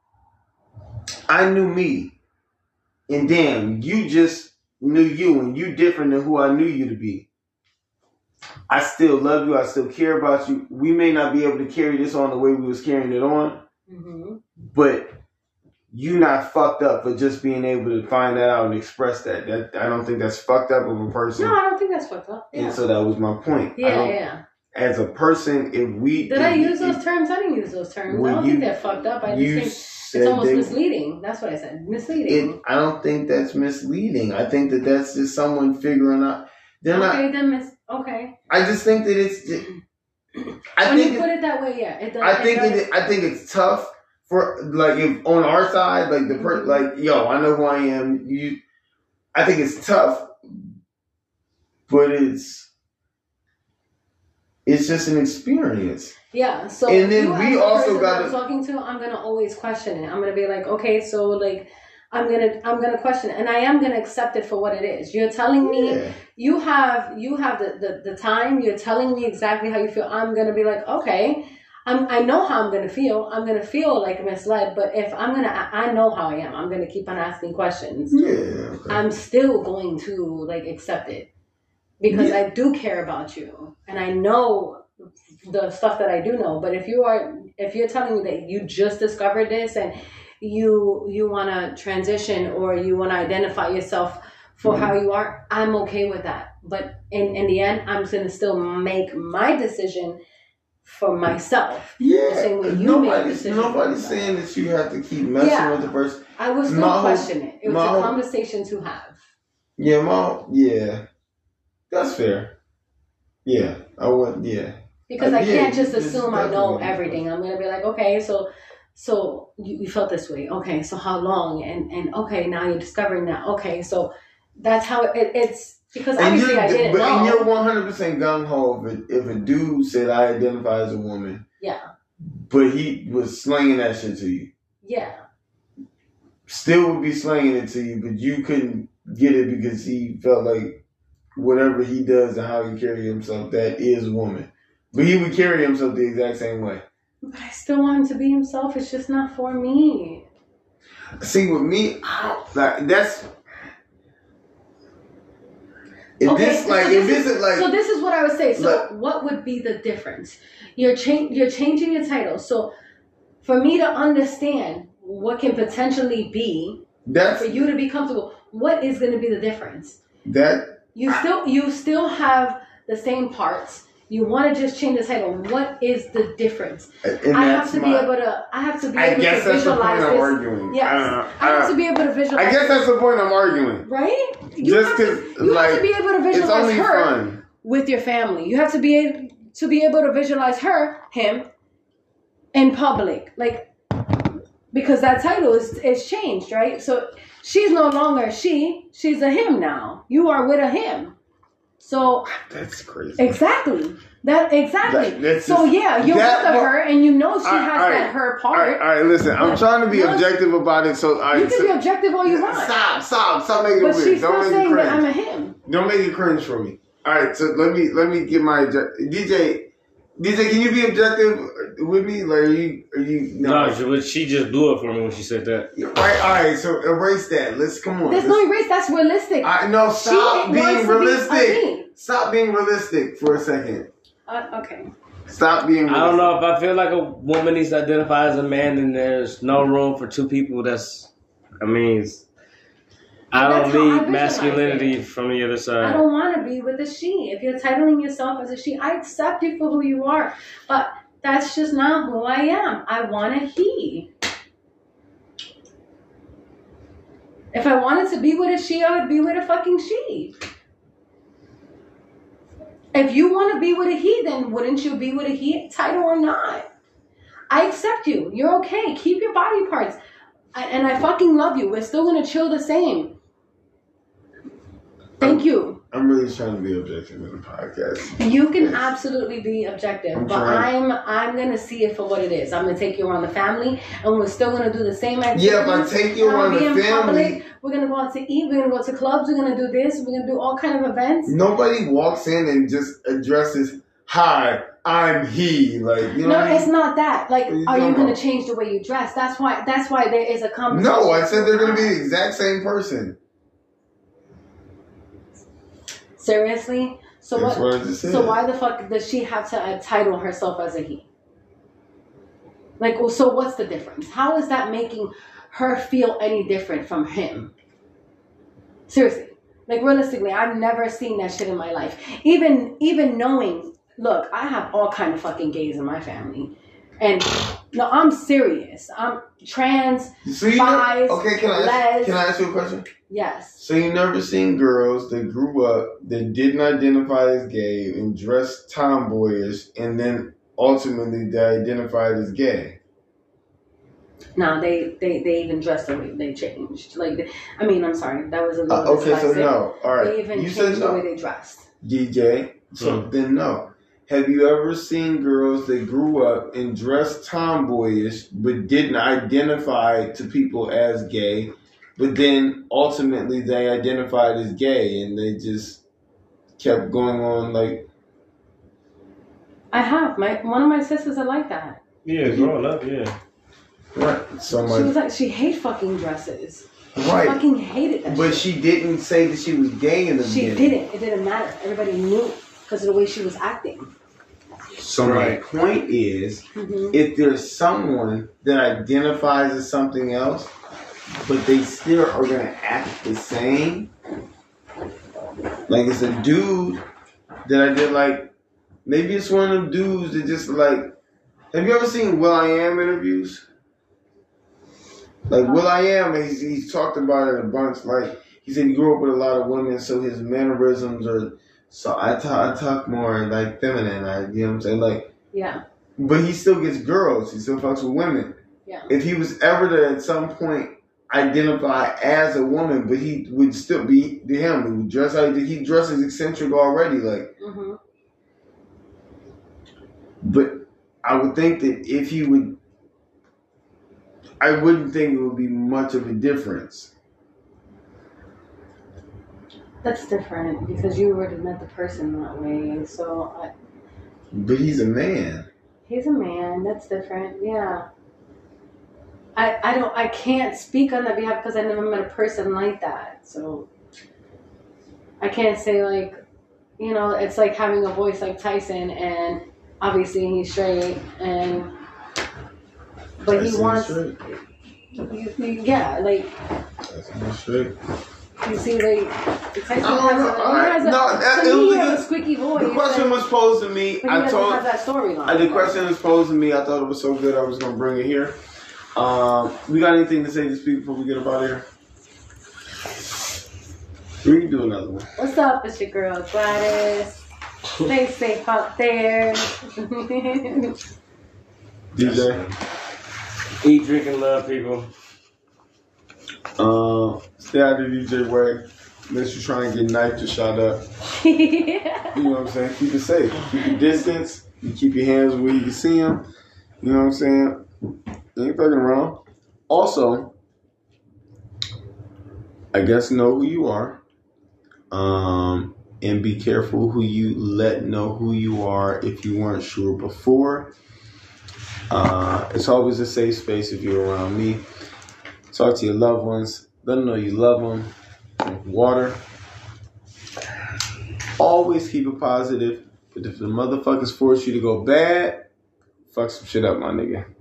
S3: I knew me. And damn, you just knew you and you different than who I knew you to be. I still love you. I still care about you. We may not be able to carry this on the way we was carrying it on,
S2: mm-hmm.
S3: but you not fucked up for just being able to find that out and express that. That I don't think that's fucked up of a person.
S2: No, I don't think that's fucked up. Yeah.
S3: And so that was my point.
S2: Yeah, yeah.
S3: As a person, if we...
S2: Did
S3: if,
S2: I use
S3: if,
S2: those terms? I didn't use those terms.
S3: Well,
S2: I don't
S3: you,
S2: think they're fucked up. I
S3: you
S2: just think it's almost
S3: they,
S2: misleading. That's what I said. Misleading.
S3: It, I don't think that's misleading. I think that that's just someone figuring out... They're
S2: okay,
S3: not,
S2: then mis- okay.
S3: I just think that it's... I
S2: when
S3: think
S2: you put it that way, yeah. It does,
S3: I think
S2: it does.
S3: it, I think it's tough for, like, if on our side, like, the per, like, yo, I know who I am. You, I think it's tough, but it's, it's just an experience.
S2: Yeah. So
S3: and then
S2: you
S3: we
S2: as the
S3: also
S2: person
S3: got
S2: that I'm talking to. I'm gonna always question it. I'm gonna be like, okay, so like, I'm gonna I'm gonna question it, and I am gonna accept it for what it is. You're telling me
S3: Yeah.
S2: you have you have the, the the time. You're telling me exactly how you feel. I'm gonna be like, okay. I'm, I know how I'm going to feel. I'm going to feel like misled, but if I'm going to, I know how I am. I'm going to keep on asking questions.
S3: Yeah. Okay.
S2: I'm still going to like accept it because
S3: Yeah.
S2: I do care about you and I know the stuff that I do know. But if you are, if you're telling me that you just discovered this and you, you want to transition or you want to identify yourself for
S3: Mm-hmm.
S2: how you are, I'm okay with that. But in, in the end, I'm going to still make my decision for myself.
S3: Yeah,
S2: The same way you made a
S3: nobody's
S2: decision for
S3: nobody's
S2: yourself.
S3: saying that you have to keep messing
S2: Yeah.
S3: with the person.
S2: I will still
S3: My whole-
S2: question it. It was
S3: my
S2: a
S3: whole-
S2: conversation to have.
S3: Yeah, mom. Yeah, that's fair. Yeah, I would. Yeah,
S2: Because
S3: Uh,
S2: I
S3: yeah,
S2: can't just
S3: it's
S2: assume I know
S3: definitely-
S2: everything. I'm gonna be like, okay, so so you, you felt this way. Okay, so how long? And and okay, now you're discovering that. Okay, so that's how it, it's because
S3: and
S2: obviously
S3: you're,
S2: I didn't
S3: but,
S2: know.
S3: and you're one hundred percent gung ho if a, if a dude said I identify as a woman,
S2: yeah,
S3: but he was slinging that shit to you.
S2: yeah,
S3: Still would be slinging it to you, but you couldn't get it because he felt like whatever he does and how he carries himself, that is woman. But he would carry himself the exact same way.
S2: but I still want him to be himself. It's just not for me.
S3: See, with me, I don't, like, that's If
S2: Okay,
S3: this like
S2: so
S3: if
S2: this
S3: this is like
S2: So this is what I would say. So
S3: Look.
S2: what would be the difference? You're cha- you're changing your title. So for me to understand what can potentially be,
S3: that's
S2: for you to be comfortable, what is going to be the difference?
S3: that
S2: You still you still have the same parts. You want to just change the title. What is the difference?
S3: and
S2: I
S3: that's
S2: have to
S3: my,
S2: be able to. I have to be
S3: I
S2: able
S3: guess
S2: to
S3: that's the point
S2: visualize
S3: I'm
S2: this.
S3: arguing.
S2: Yes,
S3: Uh,
S2: I have
S3: uh,
S2: to be able to visualize.
S3: I guess that's the point I'm arguing.
S2: right. You
S3: Just
S2: have to,
S3: 'cause,
S2: you
S3: like,
S2: have to be able to
S3: It's
S2: visualize
S3: only
S2: her
S3: fun.
S2: with your family. You have to be able to be able to visualize her, him, in public, like because that title is is changed, right? So she's no longer she. She's a him now. You are with a him. So
S3: That's crazy.
S2: exactly that exactly.
S3: That- that's
S2: so
S3: just-
S2: yeah, you're
S3: that
S2: with
S3: part-
S2: her, and you know she
S3: All right,
S2: has
S3: all
S2: that
S3: right,
S2: her
S3: All right,
S2: part.
S3: all right, listen. I'm
S2: But
S3: trying to be
S2: no,
S3: objective about it. So I
S2: You can be objective all you want,
S3: Stop, stop, stop making it
S2: but
S3: weird.
S2: she's
S3: Don't
S2: still
S3: make it
S2: saying that I'm
S3: cringe.
S2: a him.
S3: Don't make it cringe for me. All right, so let me let me get my obje- D J. D J, can you be objective with me? Like, are you are you
S1: No, she, she just blew it for me when she said that.
S3: Right, all right. So erase that. Let's come on.
S2: There's
S3: let's,
S2: no erase. That's realistic.
S3: I no.
S2: She
S3: Stop
S2: wants
S3: being
S2: to be a
S3: realistic.
S2: me.
S3: Stop being realistic for a second.
S2: Uh, okay.
S3: Stop being. Realistic.
S1: I don't know if I feel like a woman needs to identify as a man, then there's no room for two people. That's, I mean, it's- I
S2: That's
S1: don't
S2: how I
S1: need
S2: visualize
S1: masculinity
S2: it.
S1: from the other
S2: I
S1: side.
S2: don't want to be with a she. If you're titling yourself as a she, I accept you for who you are. But that's just not who I am. I want a he. If I wanted to be with a she, I would be with a fucking she. If you want to be with a he, then wouldn't you be with a he, title or not? I accept you. You're okay. Keep your body parts. I, and I fucking love you. We're still going to chill the same. Thank you.
S3: I'm really trying to be objective in the podcast.
S2: You can
S3: Yes.
S2: absolutely be objective,
S3: I'm
S2: but
S3: trying.
S2: I'm I'm gonna see it for what it is. I'm gonna take you around the family, and we're still gonna do the same activities.
S3: Yeah, but take you
S2: We're gonna
S3: around
S2: be
S3: the
S2: in
S3: family.
S2: public. We're gonna go out to eat. We're gonna go to clubs. We're gonna do this. We're gonna do all kind of events.
S3: Nobody walks in and just addresses, "Hi, I'm he." Like, you know.
S2: No,
S3: what I mean?
S2: it's not that. Like,
S3: What are you
S2: are you
S3: talking
S2: gonna
S3: about?
S2: change the way you dress? That's why. That's why there is a conversation.
S3: No, I said they're going to be the exact same person.
S2: Seriously. So
S3: That's
S2: what?
S3: what I just said.
S2: So why the fuck does she have to uh, title herself as a he? Like, well, so what's the difference? How is that making her feel any different from him? Seriously, like realistically, I've never seen that shit in my life. Even even knowing, look, I have all kind of fucking gays in my family, and no, I'm serious. I'm trans,
S3: So you
S2: bis,
S3: never, okay, can I,
S2: les.
S3: ask, can I ask you a question?
S2: Yes.
S3: So you never seen girls that grew up that didn't identify as gay and dressed tomboyish and then ultimately they identified as gay?
S2: No, they, they, they even dressed the way they changed. Like, they- I mean, I'm sorry, that was a little
S3: Uh, okay, so
S2: dyslexic.
S3: no. All right.
S2: They even
S3: You
S2: changed
S3: said
S2: the way
S3: no.
S2: they dressed.
S3: D J. So
S1: Hmm.
S3: then no. Have you ever seen girls that grew up and dressed tomboyish but didn't identify to people as gay, but then ultimately they identified as gay and they just kept going on like,
S2: I have. My One of my sisters are like that.
S1: Yeah, growing up, yeah.
S3: right, so
S2: She was
S3: much,
S2: like, she hates fucking dresses.
S3: right.
S2: Fucking hated that
S3: But
S2: shit.
S3: she didn't say that she was gay in the
S2: She
S3: beginning.
S2: didn't. It didn't matter. Everybody knew because of the way she was acting.
S3: So
S1: Right.
S3: my point is,
S2: hmm
S3: if there's someone that identifies as something else, but they still are gonna act the same, like it's a dude that I did like, maybe it's one of them dudes that just like, have you ever seen Will I Am interviews? Like Will I Am, he's, he's talked about it a bunch. Like he said, he grew up with a lot of women, so his mannerisms are. So I talk, I talk more like feminine. I, you know what I'm saying? Like,
S2: Yeah.
S3: but he still gets girls. He still fucks with women.
S2: Yeah.
S3: If he was ever to at some point identify as a woman, but he would still be to him. He would dress how he, he dresses eccentric already. Like,
S2: hmm
S3: but I would think that if he would, I wouldn't think it would be much of a difference.
S2: That's different because you already met the person that way. So I,
S3: But he's a man.
S2: he's a man. That's different. Yeah. I, I don't I can't speak on that behalf because I never met a person like that. So I can't say like you know, it's like having a voice like Tyson, and obviously he's straight, and but
S3: Tyson
S2: he wants,
S3: straight.
S2: you, you, yeah, like
S3: Tyson straight.
S2: you see, like Tyson
S3: I
S2: has,
S3: don't
S2: a,
S3: know.
S2: he
S3: All right.
S2: has a,
S3: No, that-
S2: to
S3: it
S2: me,
S3: was
S2: he
S3: a
S2: has a
S3: good-
S2: squeaky voice.
S3: The question
S2: and-
S3: was posed to me.
S2: but he
S3: I
S2: doesn't
S3: told.
S2: have that storyline.
S3: Uh, the question was posed to me. I thought it was so good I was gonna bring it here. Um, we got anything to say to speak before we get up out of here? We can do another one.
S2: What's up? It's your girl Gladys. Stay safe out there.
S3: D J.
S1: Eat, drink, and love, people.
S3: Uh, stay out of D J way. Unless you're trying to get knifed or shot up.
S2: Yeah.
S3: You know what I'm saying? Keep it safe. Keep your distance. You keep your hands where you can see them. You know what I'm saying? You ain't fucking around. Also, I guess know who you are. Um, and be careful who you let know who you are if you weren't sure before. Uh, it's always a safe space if you're around me. Talk to your loved ones. Let them know you love them. Drink water. Always keep it positive. But if the motherfuckers force you to go bad, fuck some shit up, my nigga.